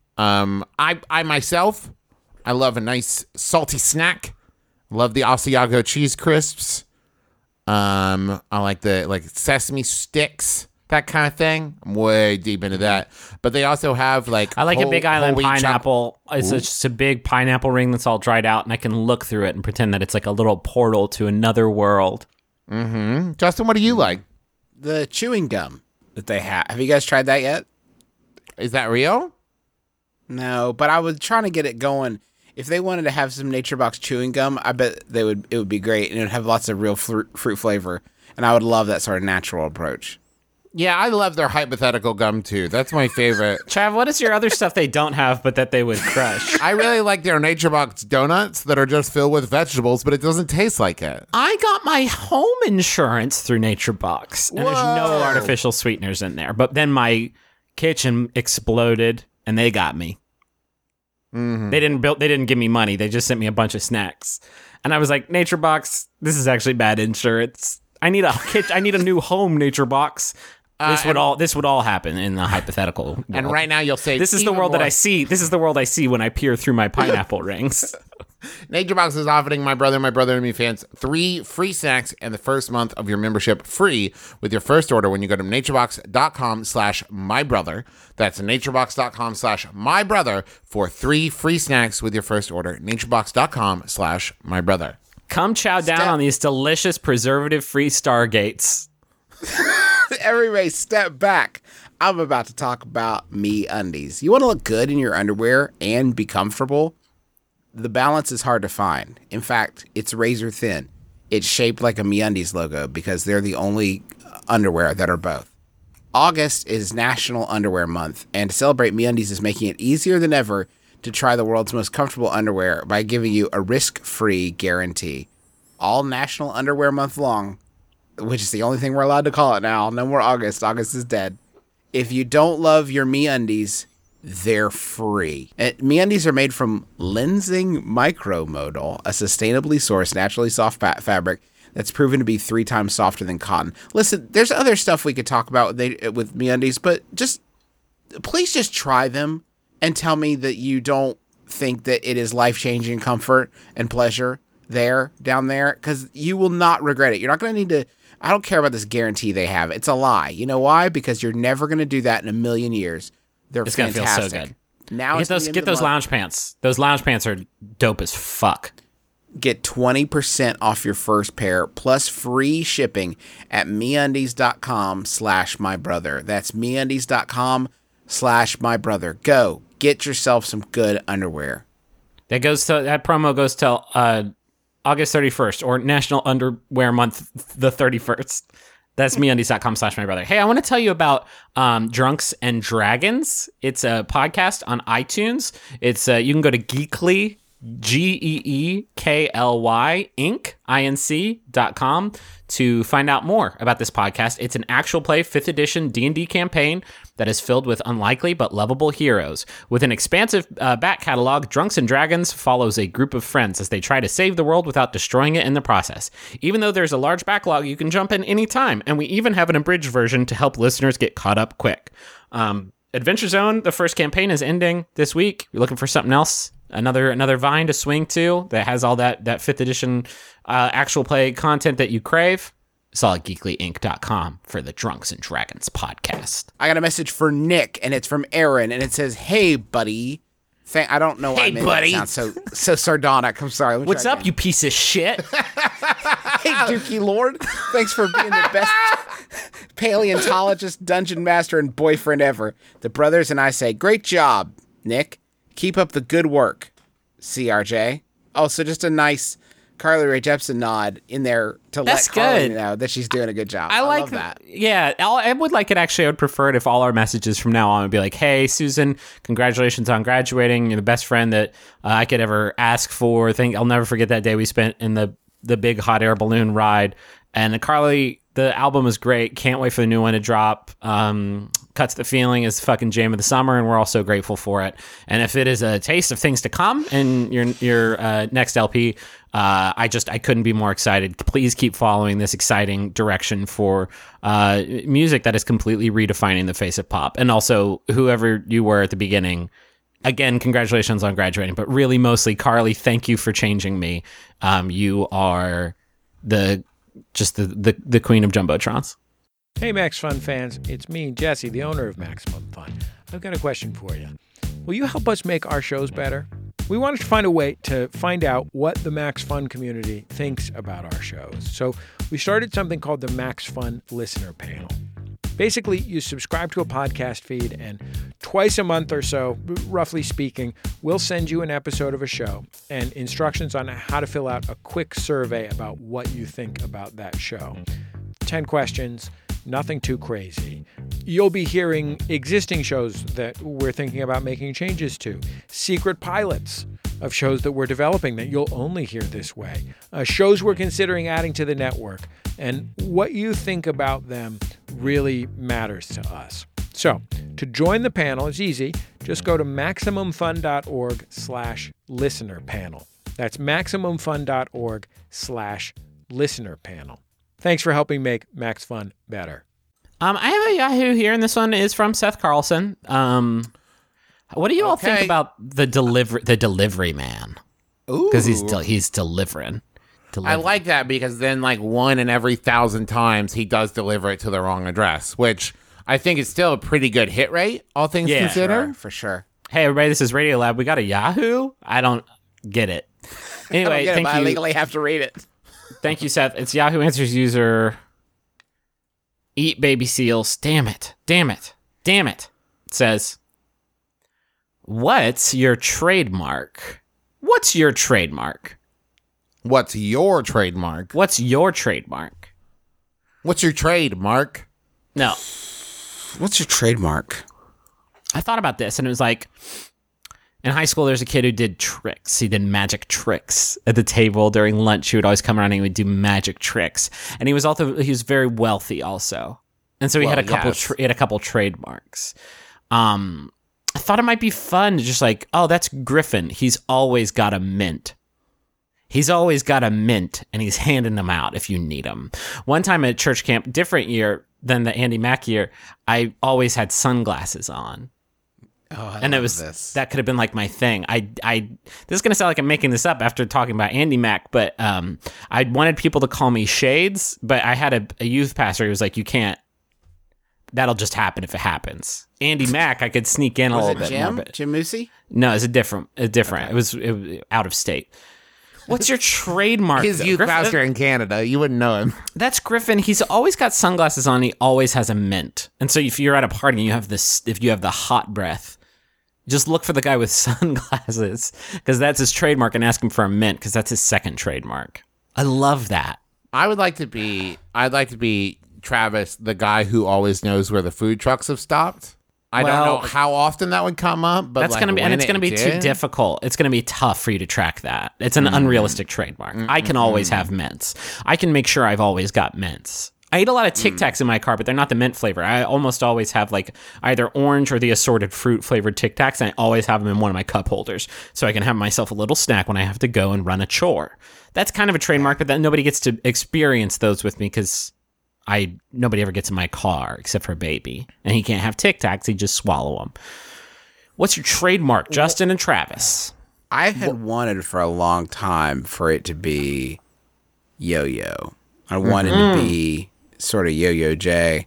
S5: I myself, I love a nice salty snack. Love the Asiago cheese crisps. I like the sesame sticks, that kind of thing. I'm way deep into that. But they also have like
S4: I like a Big Island
S5: whole wheat
S4: pineapple. It's just a big pineapple ring that's all dried out, and I can look through it and pretend that it's like a little portal to another world.
S5: Justin, what do you like?
S3: The chewing gum that they have. Have you guys tried that yet?
S5: Is that real?
S3: No, but I was trying to get it going. If they wanted to have some Nature Box chewing gum, I bet it would be great, and it would have lots of real fruit flavor, and I would love that sort of natural approach.
S5: Yeah, I love their hypothetical gum too. That's my favorite.
S4: Trav, what is your other stuff they don't have but that they would crush?
S5: I really like their Nature Box donuts that are just filled with vegetables, but it doesn't taste like it.
S4: I got my home insurance through Nature Box, and there's no artificial sweeteners in there. But then my kitchen exploded, and they got me. Mm-hmm. They didn't give me money. They just sent me a bunch of snacks, and I was like, Nature Box, this is actually bad insurance. I need a new home, Nature Box. This would all happen in the hypothetical world.
S5: And right now you'll say
S4: this is the world that I see. This is the world I see when I peer through my pineapple rings.
S5: NatureBox is offering my brother and me fans 3 free snacks and the first month of your membership free with your first order when you go to naturebox.com/mybrother. That's naturebox.com/mybrother for 3 free snacks with your first order. naturebox.com/mybrother.
S4: Come chow down on these delicious preservative-free Stargates.
S3: Everybody step back. I'm about to talk about MeUndies. You want to look good in your underwear and be comfortable? The balance is hard to find. In fact, it's razor thin. It's shaped like a MeUndies logo because they're the only underwear that are both. August is National Underwear Month, and to celebrate, MeUndies is making it easier than ever to try the world's most comfortable underwear by giving you a risk-free guarantee. All National Underwear Month long, which is the only thing we're allowed to call it now. No more August. August is dead. If you don't love your MeUndies, they're free. MeUndies are made from Lenzing Micromodal, a sustainably sourced, naturally soft fabric that's proven to be 3 times softer than cotton. Listen, there's other stuff we could talk about with MeUndies, but please just try them and tell me that you don't think that it is life-changing comfort and pleasure down there, because you will not regret it. You're not going to need to. I don't care about this guarantee they have. It's a lie. You know why? Because you're never going to do that in a million years. They're
S4: It's
S3: fantastic.
S4: gonna feel so good.
S3: Now
S4: Get those lounge pants. Those lounge pants are dope as fuck.
S3: Get 20% off your first pair plus free shipping at MeUndies.com/mybrother. That's MeUndies.com/mybrother. Go get yourself some good underwear.
S4: That promo goes till August 31st or National Underwear Month the 31st. That's MeUndies.com/mybrother. Hey, I want to tell you about Drunks and Dragons. It's a podcast on iTunes. It's you can go to Geekly, GEEKLY Inc.com to find out more about this podcast. It's an actual play 5th edition D&D campaign that is filled with unlikely but lovable heroes. With an expansive back catalog, Drunks and Dragons follows a group of friends as they try to save the world without destroying it in the process. Even though there's a large backlog, you can jump in anytime, and we even have an abridged version to help listeners get caught up quick. Adventure Zone, the first campaign, is ending this week. You're looking for something else? Another Vine to swing to that has all that 5th edition actual play content that you crave. It's all at geeklyinc.com for the Drunks and Dragons podcast.
S3: I got a message for Nick, and it's from Aaron, and it says, "Hey, buddy." I don't know why I made that sound so sardonic. I'm sorry.
S4: What's up, you piece of shit?
S3: Hey, Dookie Lord. Thanks for being the best paleontologist, dungeon master, and boyfriend ever. The brothers and I say, great job, Nick. Keep up the good work, CRJ. Oh, so just a nice Carly Rae Jepsen nod in there to
S4: That's
S3: let Carly
S4: good.
S3: know that she's doing a good job.
S4: I like
S3: love that.
S4: Yeah, I would like it. Actually, I would prefer it if all our messages from now on would be like, "Hey, Susan, congratulations on graduating. You're the best friend that I could ever ask for. I'll never forget that day we spent in the big hot air balloon ride." And Carly, the album is great. Can't wait for the new one to drop. Cuts the Feeling is fucking jam of the summer, and we're all so grateful for it. And if it is a taste of things to come in your next LP, I couldn't be more excited. Please keep following this exciting direction for music that is completely redefining the face of pop. And also, whoever you were at the beginning, again, congratulations on graduating. But really, mostly, Carly, thank you for changing me. You are the queen of jumbotrons.
S6: Hey Max Fun fans, it's me, Jesse, the owner of Maximum Fun. I've got a question for you. Will you help us make our shows better? We wanted to find a way to find out what the Max Fun community thinks about our shows. So we started something called the Max Fun Listener Panel. Basically, you subscribe to a podcast feed, and twice a month or so, roughly speaking, we'll send you an episode of a show and instructions on how to fill out a quick survey about what you think about that show. 10 questions. Nothing too crazy. You'll be hearing existing shows that we're thinking about making changes to, secret pilots of shows that we're developing that you'll only hear this way, shows we're considering adding to the network, and what you think about them really matters to us. So, to join the panel is easy. Just go to MaximumFun.org/listener-panel. That's MaximumFun.org/listener-panel. Thanks for helping make Max Fun better.
S4: I have a Yahoo here, and this one is from Seth Carlson. What do you all think about the delivery man? Because he's delivering.
S5: I like that because then like 1 in every 1,000 times he does deliver it to the wrong address, which I think is still a pretty good hit rate, all things considered.
S3: For sure.
S4: Hey, everybody, this is Radio Lab. We got a Yahoo? I don't get it. Anyway, thank you.
S3: I legally have to read it.
S4: Thank you, Seth. It's Yahoo Answers user Eat Baby Seals. Damn it. It says, what's your trademark?
S5: What's your trademark?
S4: What's your trademark?
S5: What's your trademark?
S4: No.
S3: What's your trademark?
S4: I thought about this, and it was like, in high school, there's a kid who did tricks. He did magic tricks at the table during lunch. He would always come around and he would do magic tricks. And he was very wealthy also. And so he had a couple trademarks. I thought it might be fun to just like, oh, that's Griffin. He's always got a mint. And he's handing them out if you need them. One time at church camp, different year than the Andy Mack year, I always had sunglasses on.
S3: Oh,
S4: and that could have been like my thing. I this is gonna sound like I'm making this up after talking about Andy Mack, but I wanted people to call me Shades, but I had a youth pastor who was like, you can't. That'll just happen if it happens. Andy Mack, I could sneak in a little bit more. But
S3: Jim Moosey?
S4: No, it's different.
S3: Okay.
S4: It was out of state. What's your trademark?
S5: His youth pastor in Canada. You wouldn't know him.
S4: That's Griffin. He's always got sunglasses on. He always has a mint. And so if you're at a party and you have if you have the hot breath, just look for the guy with sunglasses because that's his trademark and ask him for a mint because that's his second trademark. I love that.
S5: I'd like to be Travis, the guy who always knows where the food trucks have stopped. I don't know how often that would come up, but
S4: that's gonna be too difficult. It's gonna be tough for you to track that. It's an unrealistic trademark. I can always have mints. I can make sure I've always got mints. I eat a lot of Tic Tacs in my car, but they're not the mint flavor. I almost always have like either orange or the assorted fruit flavored Tic Tacs, and I always have them in one of my cup holders, so I can have myself a little snack when I have to go and run a chore. That's kind of a trademark, but then nobody gets to experience those with me because nobody ever gets in my car except for a baby, and he can't have Tic Tacs. He just swallow them. What's your trademark, Justin and Travis?
S3: I had wanted for a long time for it to be Yo-Yo. I wanted to be sort of Yo-Yo Jay,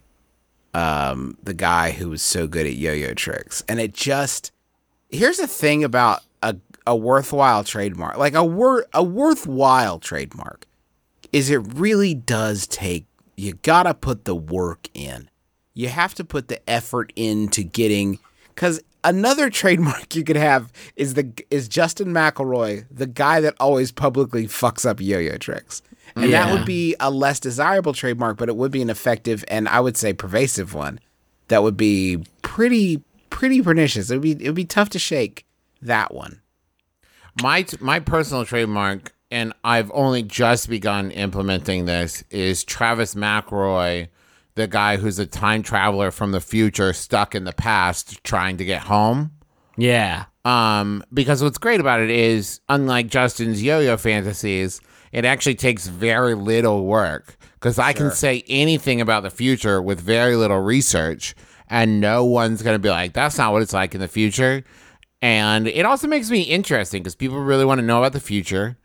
S3: the guy who was so good at yo-yo tricks. And here's the thing about a worthwhile trademark, like a worthwhile trademark, is it really does take. You gotta put the work in. You have to put the effort into getting, because another trademark you could have is Justin McElroy, the guy that always publicly fucks up yo-yo tricks. And that would be a less desirable trademark, but it would be an effective and I would say pervasive one that would be pretty pernicious. It would be tough to shake that one.
S5: My personal trademark, and I've only just begun implementing this, is Travis McElroy, the guy who's a time traveler from the future stuck in the past trying to get home.
S4: Yeah.
S5: Because what's great about it is, unlike Justin's yo-yo fantasies, it actually takes very little work. Because I can say anything about the future with very little research, and no one's going to be like, that's not what it's like in the future. And it also makes me interesting because people really want to know about the future.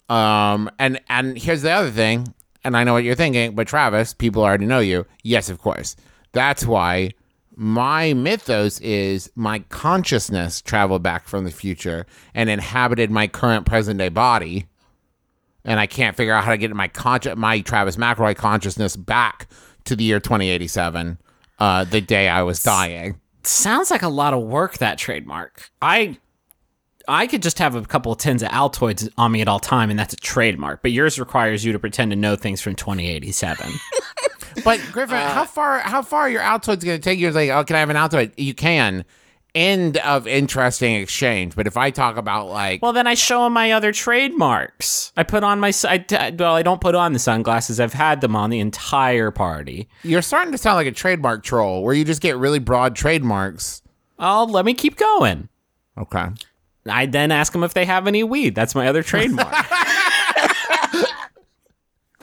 S5: And here's the other thing, and I know what you're thinking, but Travis, people already know you. Yes, of course. That's why my mythos is my consciousness traveled back from the future and inhabited my current present day body. And I can't figure out how to get my Travis McElroy consciousness back to the year 2087, the day I was dying.
S4: Sounds like a lot of work, that trademark. I could just have a couple of tins of Altoids on me at all time, and that's a trademark. But yours requires you to pretend to know things from 2087.
S5: But Griffin, how far are your Altoids going to take you? Like, oh, can I have an Altoid? You can. End of interesting exchange. But if I talk about like,
S4: well, then I show him my other trademarks. I put on I don't put on the sunglasses. I've had them on the entire party.
S5: You're starting to sound like a trademark troll, where you just get really broad trademarks.
S4: Oh, let me keep going.
S5: Okay.
S4: I then ask them if they have any weed. That's my other trademark.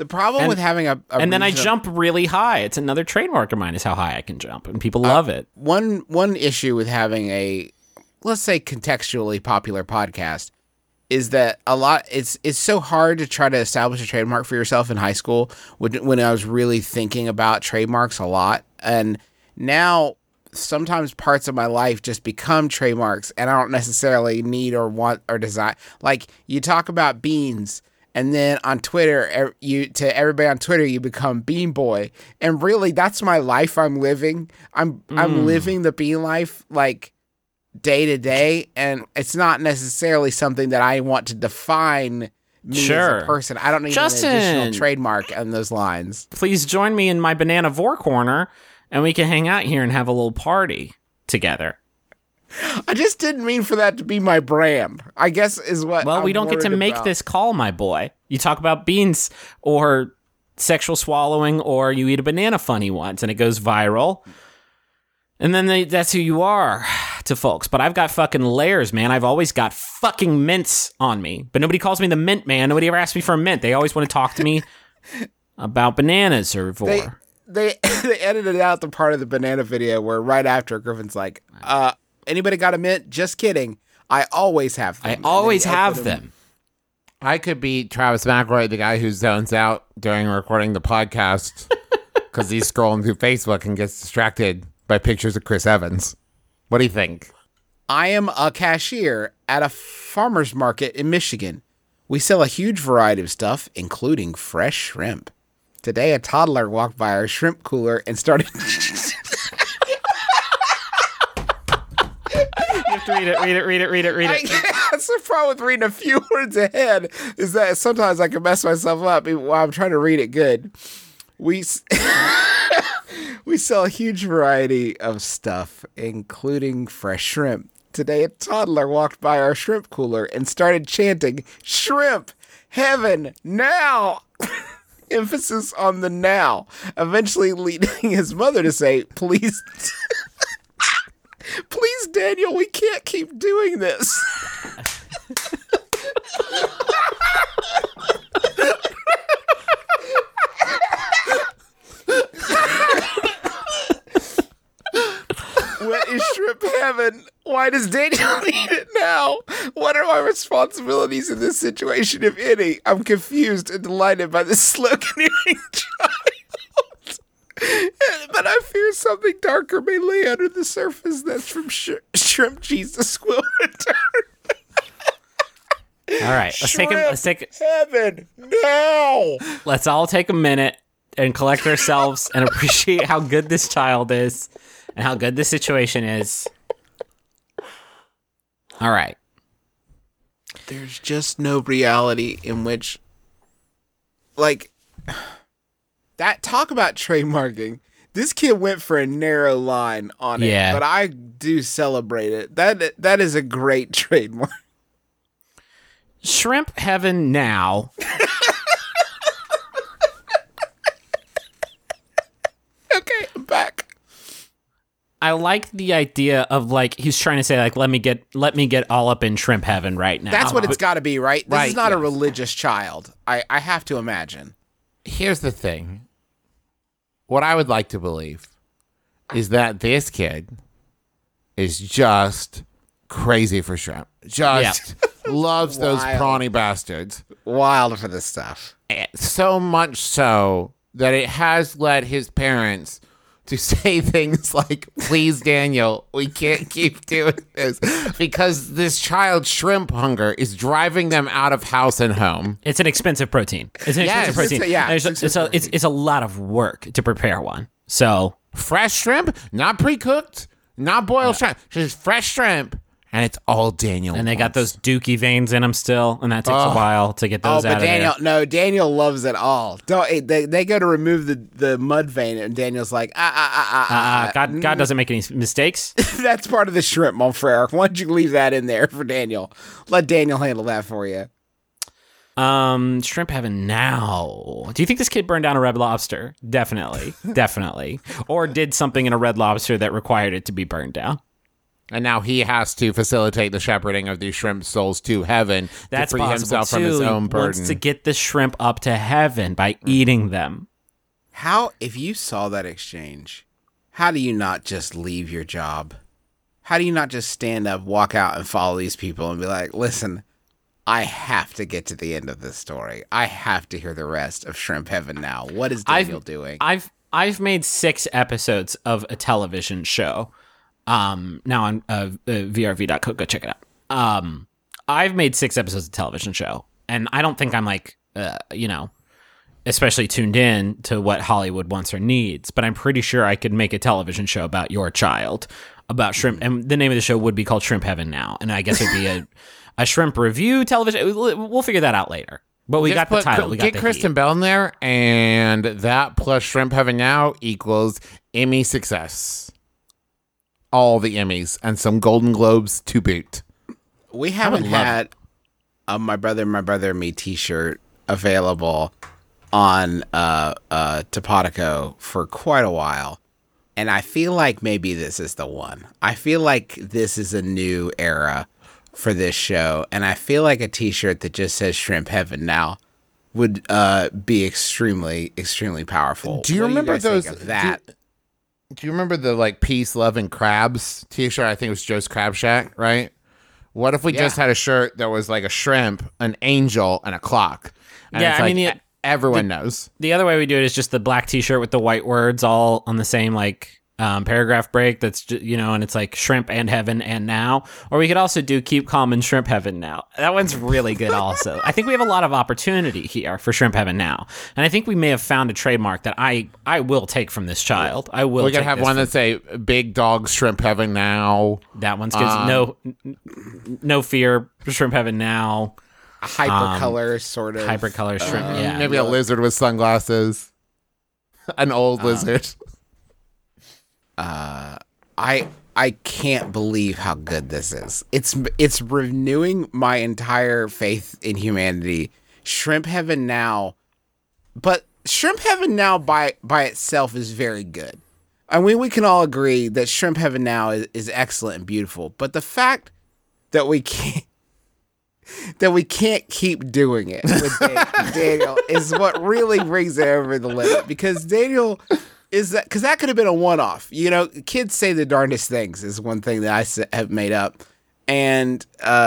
S3: The problem
S4: And-
S3: with having a
S4: And then I
S3: regional-
S4: jump really high. It's another trademark of mine is how high I can jump, and people love it.
S3: one issue with having a, let's say, contextually popular podcast is that it's so hard to try to establish a trademark for yourself in high school when I was really thinking about trademarks a lot. And now sometimes parts of my life just become trademarks and I don't necessarily need or want or desire. Like you talk about beans and then on Twitter, to everybody on Twitter, you become Bean Boy. And really that's my life I'm living. I'm living the bean life like day to day, and it's not necessarily something that I want to define me as
S4: Sure.
S3: a person. I don't need
S4: Justin.
S3: an additional trademark on those lines.
S4: Please join me in my banana vor corner, and we can hang out here and have a little party together.
S3: I just didn't mean for that to be my brand, I guess is what
S4: Well, we
S3: I'm
S4: don't get to
S3: worried
S4: make
S3: about.
S4: this call, my boy. You talk about beans or sexual swallowing, or you eat a banana funny once, and it goes viral. And then that's who you are to folks. But I've got fucking layers, man. I've always got fucking mints on me. But nobody calls me the mint man. Nobody ever asks me for a mint. They always want to talk to me about bananas or vor.
S3: They edited out the part of the banana video where right after Griffin's like, anybody got a mint? Just kidding. I always have them.
S4: I
S3: And
S4: always
S3: then he
S4: have
S3: opened
S4: them.
S5: I could be Travis McElroy, the guy who zones out during recording the podcast because he's scrolling through Facebook and gets distracted by pictures of Chris Evans. What do you think?
S3: I am a cashier at a farmer's market in Michigan. We sell a huge variety of stuff, including fresh shrimp. Today, a toddler walked by our shrimp cooler and started...
S4: You have to read it.
S3: That's the problem with reading a few words ahead, is that sometimes I can mess myself up while I'm trying to read it good. We sell a huge variety of stuff, including fresh shrimp. Today, a toddler walked by our shrimp cooler and started chanting, "Shrimp, heaven, now!" Emphasis on the now, eventually leading his mother to say, "Please, please, Daniel, we can't keep doing this." What is shrimp heaven? Why does Daniel need it now? What are my responsibilities in this situation, if any? I'm confused and delighted by this sloganeering child. But I fear something darker may lay under the surface. That's from Shrimp Jesus will return.
S4: All right,
S3: Heaven now.
S4: let's all take a minute and collect ourselves and appreciate how good this child is and how good this situation is. All right.
S3: There's just no reality in which, like, that talk about trademarking. This kid went for a narrow line on it,
S4: Yeah.
S3: but I do celebrate it. That is a great trademark.
S4: Shrimp heaven now.
S3: Okay, I'm back.
S4: I like the idea of like he's trying to say like let me get all up in shrimp heaven right now.
S3: That's what it's got to be, right? This is
S5: Right,
S3: not a
S5: yes.
S3: religious child. I have to imagine.
S5: Here's the thing. What I would like to believe is that this kid is just crazy for shrimp. Just loves those
S3: Wild.
S5: prawny bastards.
S3: Wild for this stuff.
S5: So much so that it has led his parents to say things like, "Please, Daniel, we can't keep doing this," because this child's shrimp hunger is driving them out of house and home.
S4: It's an expensive protein. It's an
S5: Yes,
S4: expensive protein.
S3: it's
S4: It's a lot of work to prepare one. So
S5: Fresh shrimp, not pre-cooked, not boiled shrimp, just fresh shrimp, and it's all Daniel.
S4: and they got
S5: wants.
S4: those dookie veins in them still, and that takes a while to get those
S3: Oh,
S4: out
S3: but
S4: of
S3: Daniel,
S4: there.
S3: no, Daniel loves it all. Don't they go to remove the mud vein, and Daniel's like,
S4: God doesn't make any mistakes.
S3: That's part of the shrimp, mon frere. Why don't you leave that in there for Daniel? Let Daniel handle that for you.
S4: Shrimp heaven now. Do you think this kid burned down a Red Lobster? Definitely. Or did something in a Red Lobster that required it to be burned down.
S5: And now he has to facilitate the shepherding of these shrimp souls to heaven
S4: That's
S5: to free
S4: possible
S5: himself
S4: too.
S5: from his own
S4: He
S5: burden.
S4: wants to get the shrimp up to heaven by eating them.
S3: How, if you saw that exchange, how do you not just leave your job? How do you not just stand up, walk out, and follow these people and be like, listen, I have to get to the end of this story. I have to hear the rest of Shrimp Heaven now. What is Daniel doing?
S4: I've made 6 episodes of a television show. Now on vrv.co, go check it out. I've made 6 episodes of a television show, and I don't think I'm like, especially tuned in to what Hollywood wants or needs, but I'm pretty sure I could make a television show about your child, about shrimp, and the name of the show would be called Shrimp Heaven Now, and I guess it'd be a shrimp review television. We'll figure that out later. But we got the title. We got
S5: get
S4: the
S5: Kristen
S4: heat.
S5: Bell in there, and that plus Shrimp Heaven Now equals Emmy success. All the Emmys and some Golden Globes to boot.
S3: We haven't had a My Brother and Me t-shirt available on Topodico for quite a while. And I feel like maybe this is the one. I feel like this is a new era for this show. And I feel like a t-shirt that just says Shrimp Heaven Now would be extremely, extremely powerful.
S5: Do you
S3: What
S5: remember
S3: guys think
S5: those?
S3: of that?
S5: Do you remember the like Peace, Love, and Crabs t-shirt? I think it was Joe's Crab Shack, right? What if we just had a shirt that was like a shrimp, an angel, and a clock? And
S4: Yeah,
S5: it's
S4: I
S5: like,
S4: mean,
S5: everyone knows.
S4: The other way we do it is just the black t-shirt with the white words all on the same like paragraph break. That's and it's like shrimp and heaven and now. Or we could also do keep calm and shrimp heaven now. That one's really good also. I think we have a lot of opportunity here for shrimp heaven now, and I think we may have found a trademark that I will take from this child. I will.
S5: We could
S4: take
S5: have
S4: this
S5: one
S4: from-
S5: that say "Big Dog Shrimp Heaven Now."
S4: That one's good. No fear, shrimp heaven now.
S3: Hypercolor sort of.
S4: Hypercolor shrimp. Yeah.
S5: Maybe a lizard with sunglasses, an old lizard.
S3: I can't believe how good this is. It's renewing my entire faith in humanity. Shrimp Heaven Now, but Shrimp Heaven Now by itself is very good. I mean, we can all agree that Shrimp Heaven Now is excellent and beautiful. But the fact that we can't keep doing it with Daniel is what really brings it over the limit. Because Daniel is that could have been a one-off. Kids say the darndest things is one thing that I have made up, and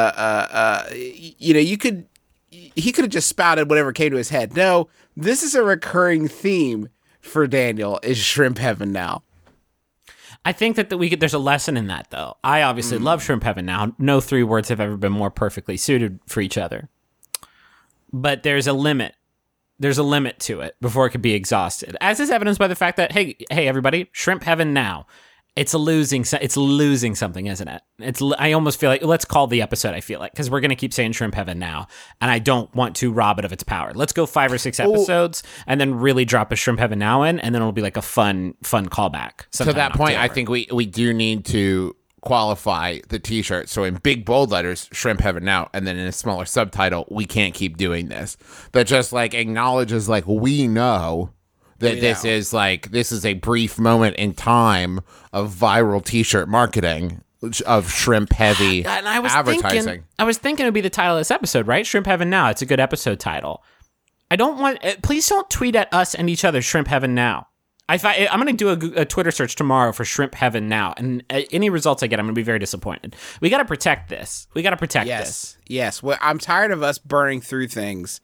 S3: he could have just spouted whatever came to his head. No, this is a recurring theme for Daniel is Shrimp Heaven Now.
S4: I think that there's a lesson in that, though. I obviously love Shrimp Heaven Now. No 3 words have ever been more perfectly suited for each other. But there's a limit. There's a limit to it before it could be exhausted, as is evidenced by the fact that hey everybody, Shrimp Heaven Now. It's losing something, isn't it? I almost feel like let's call the episode. I feel like because we're gonna keep saying Shrimp Heaven Now, and I don't want to rob it of its power. Let's go 5 or 6 episodes, and then really drop a Shrimp Heaven Now in, and then it'll be like a fun callback.
S5: To
S4: sometime
S5: that
S4: in
S5: point, I
S4: October.
S5: think we do need to qualify the t-shirt. So in big bold letters, Shrimp Heaven Now, and then in a smaller subtitle, we can't keep doing this. That just like acknowledges like we know that this is a brief moment in time of viral t-shirt marketing of shrimp heavy
S4: And I was
S5: advertising.
S4: thinking it would be the title of this episode, right? Shrimp Heaven Now. It's a good episode title. I don't want. Please don't tweet at us and each other. Shrimp Heaven Now. I'm going to do a Twitter search tomorrow for Shrimp Heaven Now, and any results I get, I'm going to be very disappointed. We got to protect this. We got to protect this.
S3: Yes. Well, I'm tired of us burning through things,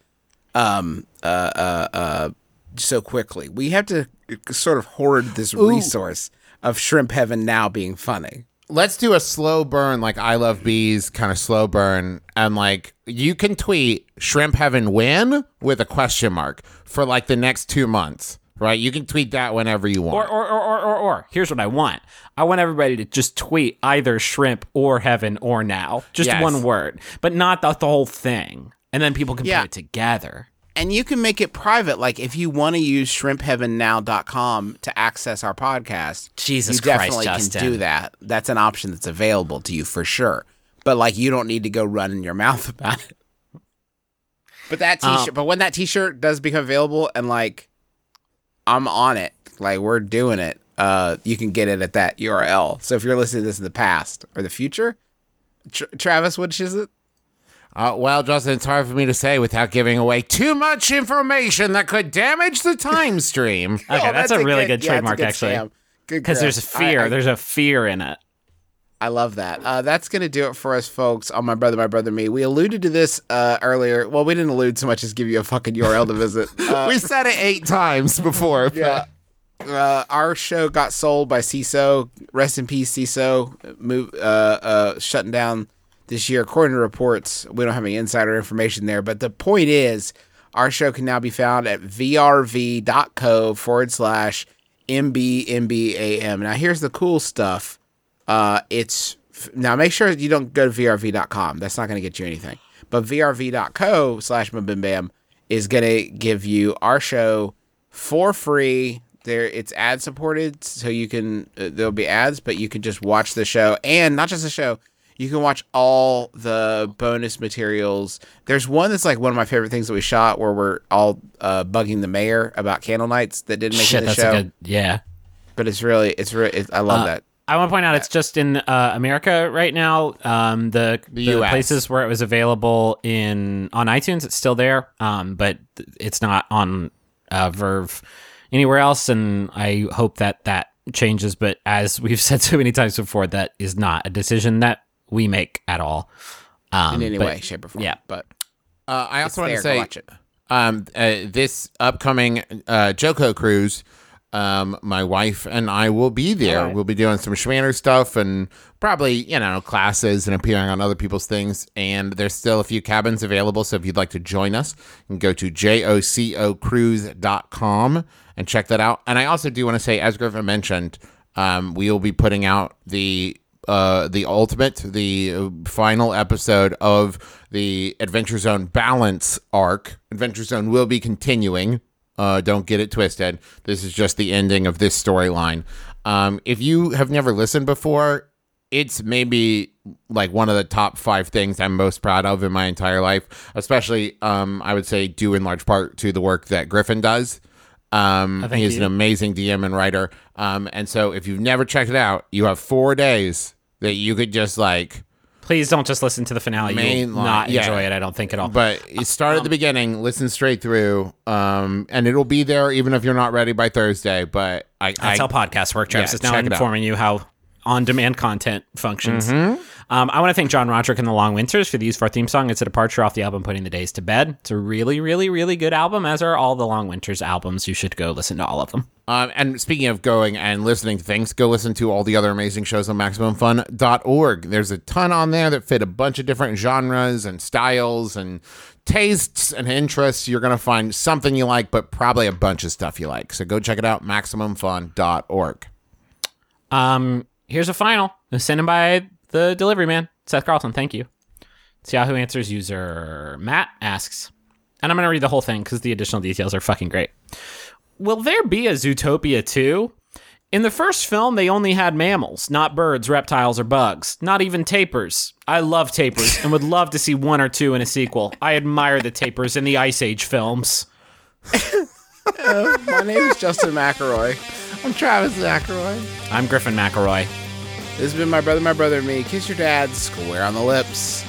S3: so quickly. We have to sort of hoard this resource of Shrimp Heaven Now being funny.
S5: Let's do a slow burn, like I Love Bees kind of slow burn. And like you can tweet Shrimp Heaven Win with a question mark for like the next 2 months, right? You can tweet that whenever you want.
S4: Or here's what I want. I want everybody to just tweet either shrimp or heaven or now. Just
S5: Yes.
S4: one word, but not the whole thing. And then people can
S3: Yeah.
S4: put it together.
S3: And you can make it private. Like if you want to use shrimpheavennow.com to access our podcast,
S4: Jesus
S3: you
S4: Christ,
S3: definitely
S4: Justin.
S3: can do that. That's an option that's available to you for sure. But like you don't need to go running your mouth about it. But that t-shirt, but when that t-shirt does become available and like I'm on it, like we're doing it. you can get it at that URL. So if you're listening to this in the past or the future, Travis, which is it?
S5: Well, Justin, it's hard for me to say without giving away too much information that could damage the time stream.
S4: Okay, that's a really good
S3: yeah,
S4: trademark,
S3: that's a good
S4: actually.
S3: scam. Good
S4: Because there's a
S3: grab.
S4: fear. There's a fear in it.
S3: I love that. That's going to do it for us, folks, on My Brother, Me. We alluded to this earlier. Well, we didn't allude so much as give you a fucking URL to visit.
S5: We said it 8 times before.
S3: Yeah. Our show got sold by CISO. Rest in peace, CISO. Shutting down this year, according to reports. We don't have any insider information there, but the point is, our show can now be found at vrv.co/MBMBAM. Now, here's the cool stuff. Now make sure you don't go to vrv.com. That's not going to get you anything. But vrv.co/MBMBAM is going to give you our show for free. It's ad supported, so you can there'll be ads, but you can just watch the show, and not just the show. You can watch all the bonus materials. There's one that's like one of my favorite things that we shot, where we're all bugging the mayor about candle nights that didn't make it in the
S4: that's
S3: show.
S4: a good. Yeah.
S3: But it's I love that.
S4: I want to point out it's just in America right now. The
S5: US.
S4: places where it was available on iTunes, it's still there, but it's not on Verve anywhere else. And I hope that changes. But as we've said so many times before, that is not a decision that we make at all.
S3: In any way, shape, or form.
S4: yeah.
S3: But
S5: I also want to
S3: there,
S5: say,
S3: go watch it.
S5: this upcoming Joko cruise, my wife and I will be there.
S3: Right.
S5: We'll be doing some Schmanner stuff and probably, classes and appearing on other people's things. And there's still a few cabins available. So if you'd like to join us, you can go to jococruise.com and check that out. And I also do want to say, as Griffin mentioned, we will be putting out the final episode of the Adventure Zone Balance arc. Adventure Zone will be continuing. Don't get it twisted. This is just the ending of this storyline. If you have never listened before, it's maybe like one of the top 5 things I'm most proud of in my entire life, especially, I would say, due in large part to the work that Griffin does. He is an amazing DM and writer. And so if you've never checked it out, you have 4 days that you could just
S4: Please don't just listen to the finale. You'll not enjoy it, I don't think, at all.
S5: But you start at the beginning, listen straight through, and it'll be there even if you're not ready by Thursday. But
S4: That's how podcasts work. Travis is now
S5: check it out.
S4: informing you how on-demand content functions. I want to thank John Roderick and the Long Winters for the use of our theme song. It's a departure off the album Putting the Days to Bed. It's a really, really, really good album, as are all the Long Winters albums. You should go listen to all of them.
S5: And speaking of going and listening to things, go listen to all the other amazing shows on MaximumFun.org. There's a ton on there that fit a bunch of different genres and styles and tastes and interests. You're going to find something you like, but probably a bunch of stuff you like. So go check it out, MaximumFun.org.
S4: Here's a final. It was sent in by the delivery man, Seth Carlton. Thank you. It's Yahoo Answers user Matt asks, and I'm going to read the whole thing because the additional details are fucking great. Will there be a Zootopia 2? In the first film, they only had mammals, not birds, reptiles, or bugs. Not even tapirs. I love tapirs and would love to see 1 or 2 in a sequel. I admire the tapirs in the Ice Age films.
S3: My name is Justin McElroy.
S5: I'm Travis McElroy.
S4: I'm Griffin McElroy.
S3: This has been My Brother, and Me. Kiss your dad square on the lips.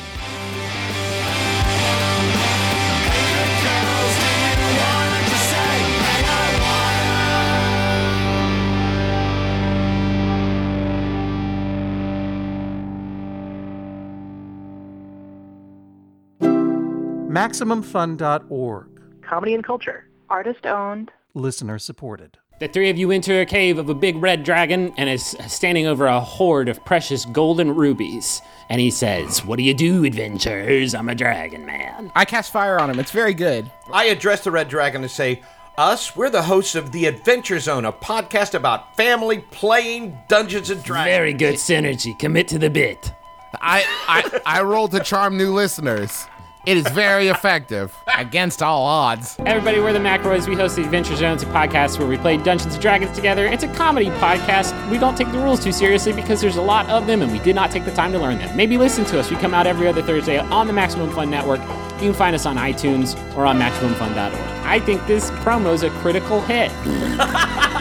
S7: MaximumFun.org.
S8: Comedy and culture. Artist owned.
S7: Listener supported.
S4: The 3 of you enter a cave of a big red dragon and is standing over a hoard of precious golden rubies. And he says, "What do you do, adventurers? I'm a dragon man."
S9: I cast fire on him. It's very good.
S10: I address the Red Dragon and say, we're the hosts of The Adventure Zone, a podcast about family playing Dungeons and Dragons.
S4: Very good synergy. Commit to the bit.
S5: I roll to charm new listeners. It is very effective.
S9: Against all odds.
S4: Everybody, we're the McElroys. We host the Adventure Zones, a podcast where we play Dungeons & Dragons together. It's a comedy podcast. We don't take the rules too seriously because there's a lot of them and we did not take the time to learn them. Maybe listen to us. We come out every other Thursday on the Maximum Fun Network. You can find us on iTunes or on MaximumFun.org. I think this promo is a critical hit.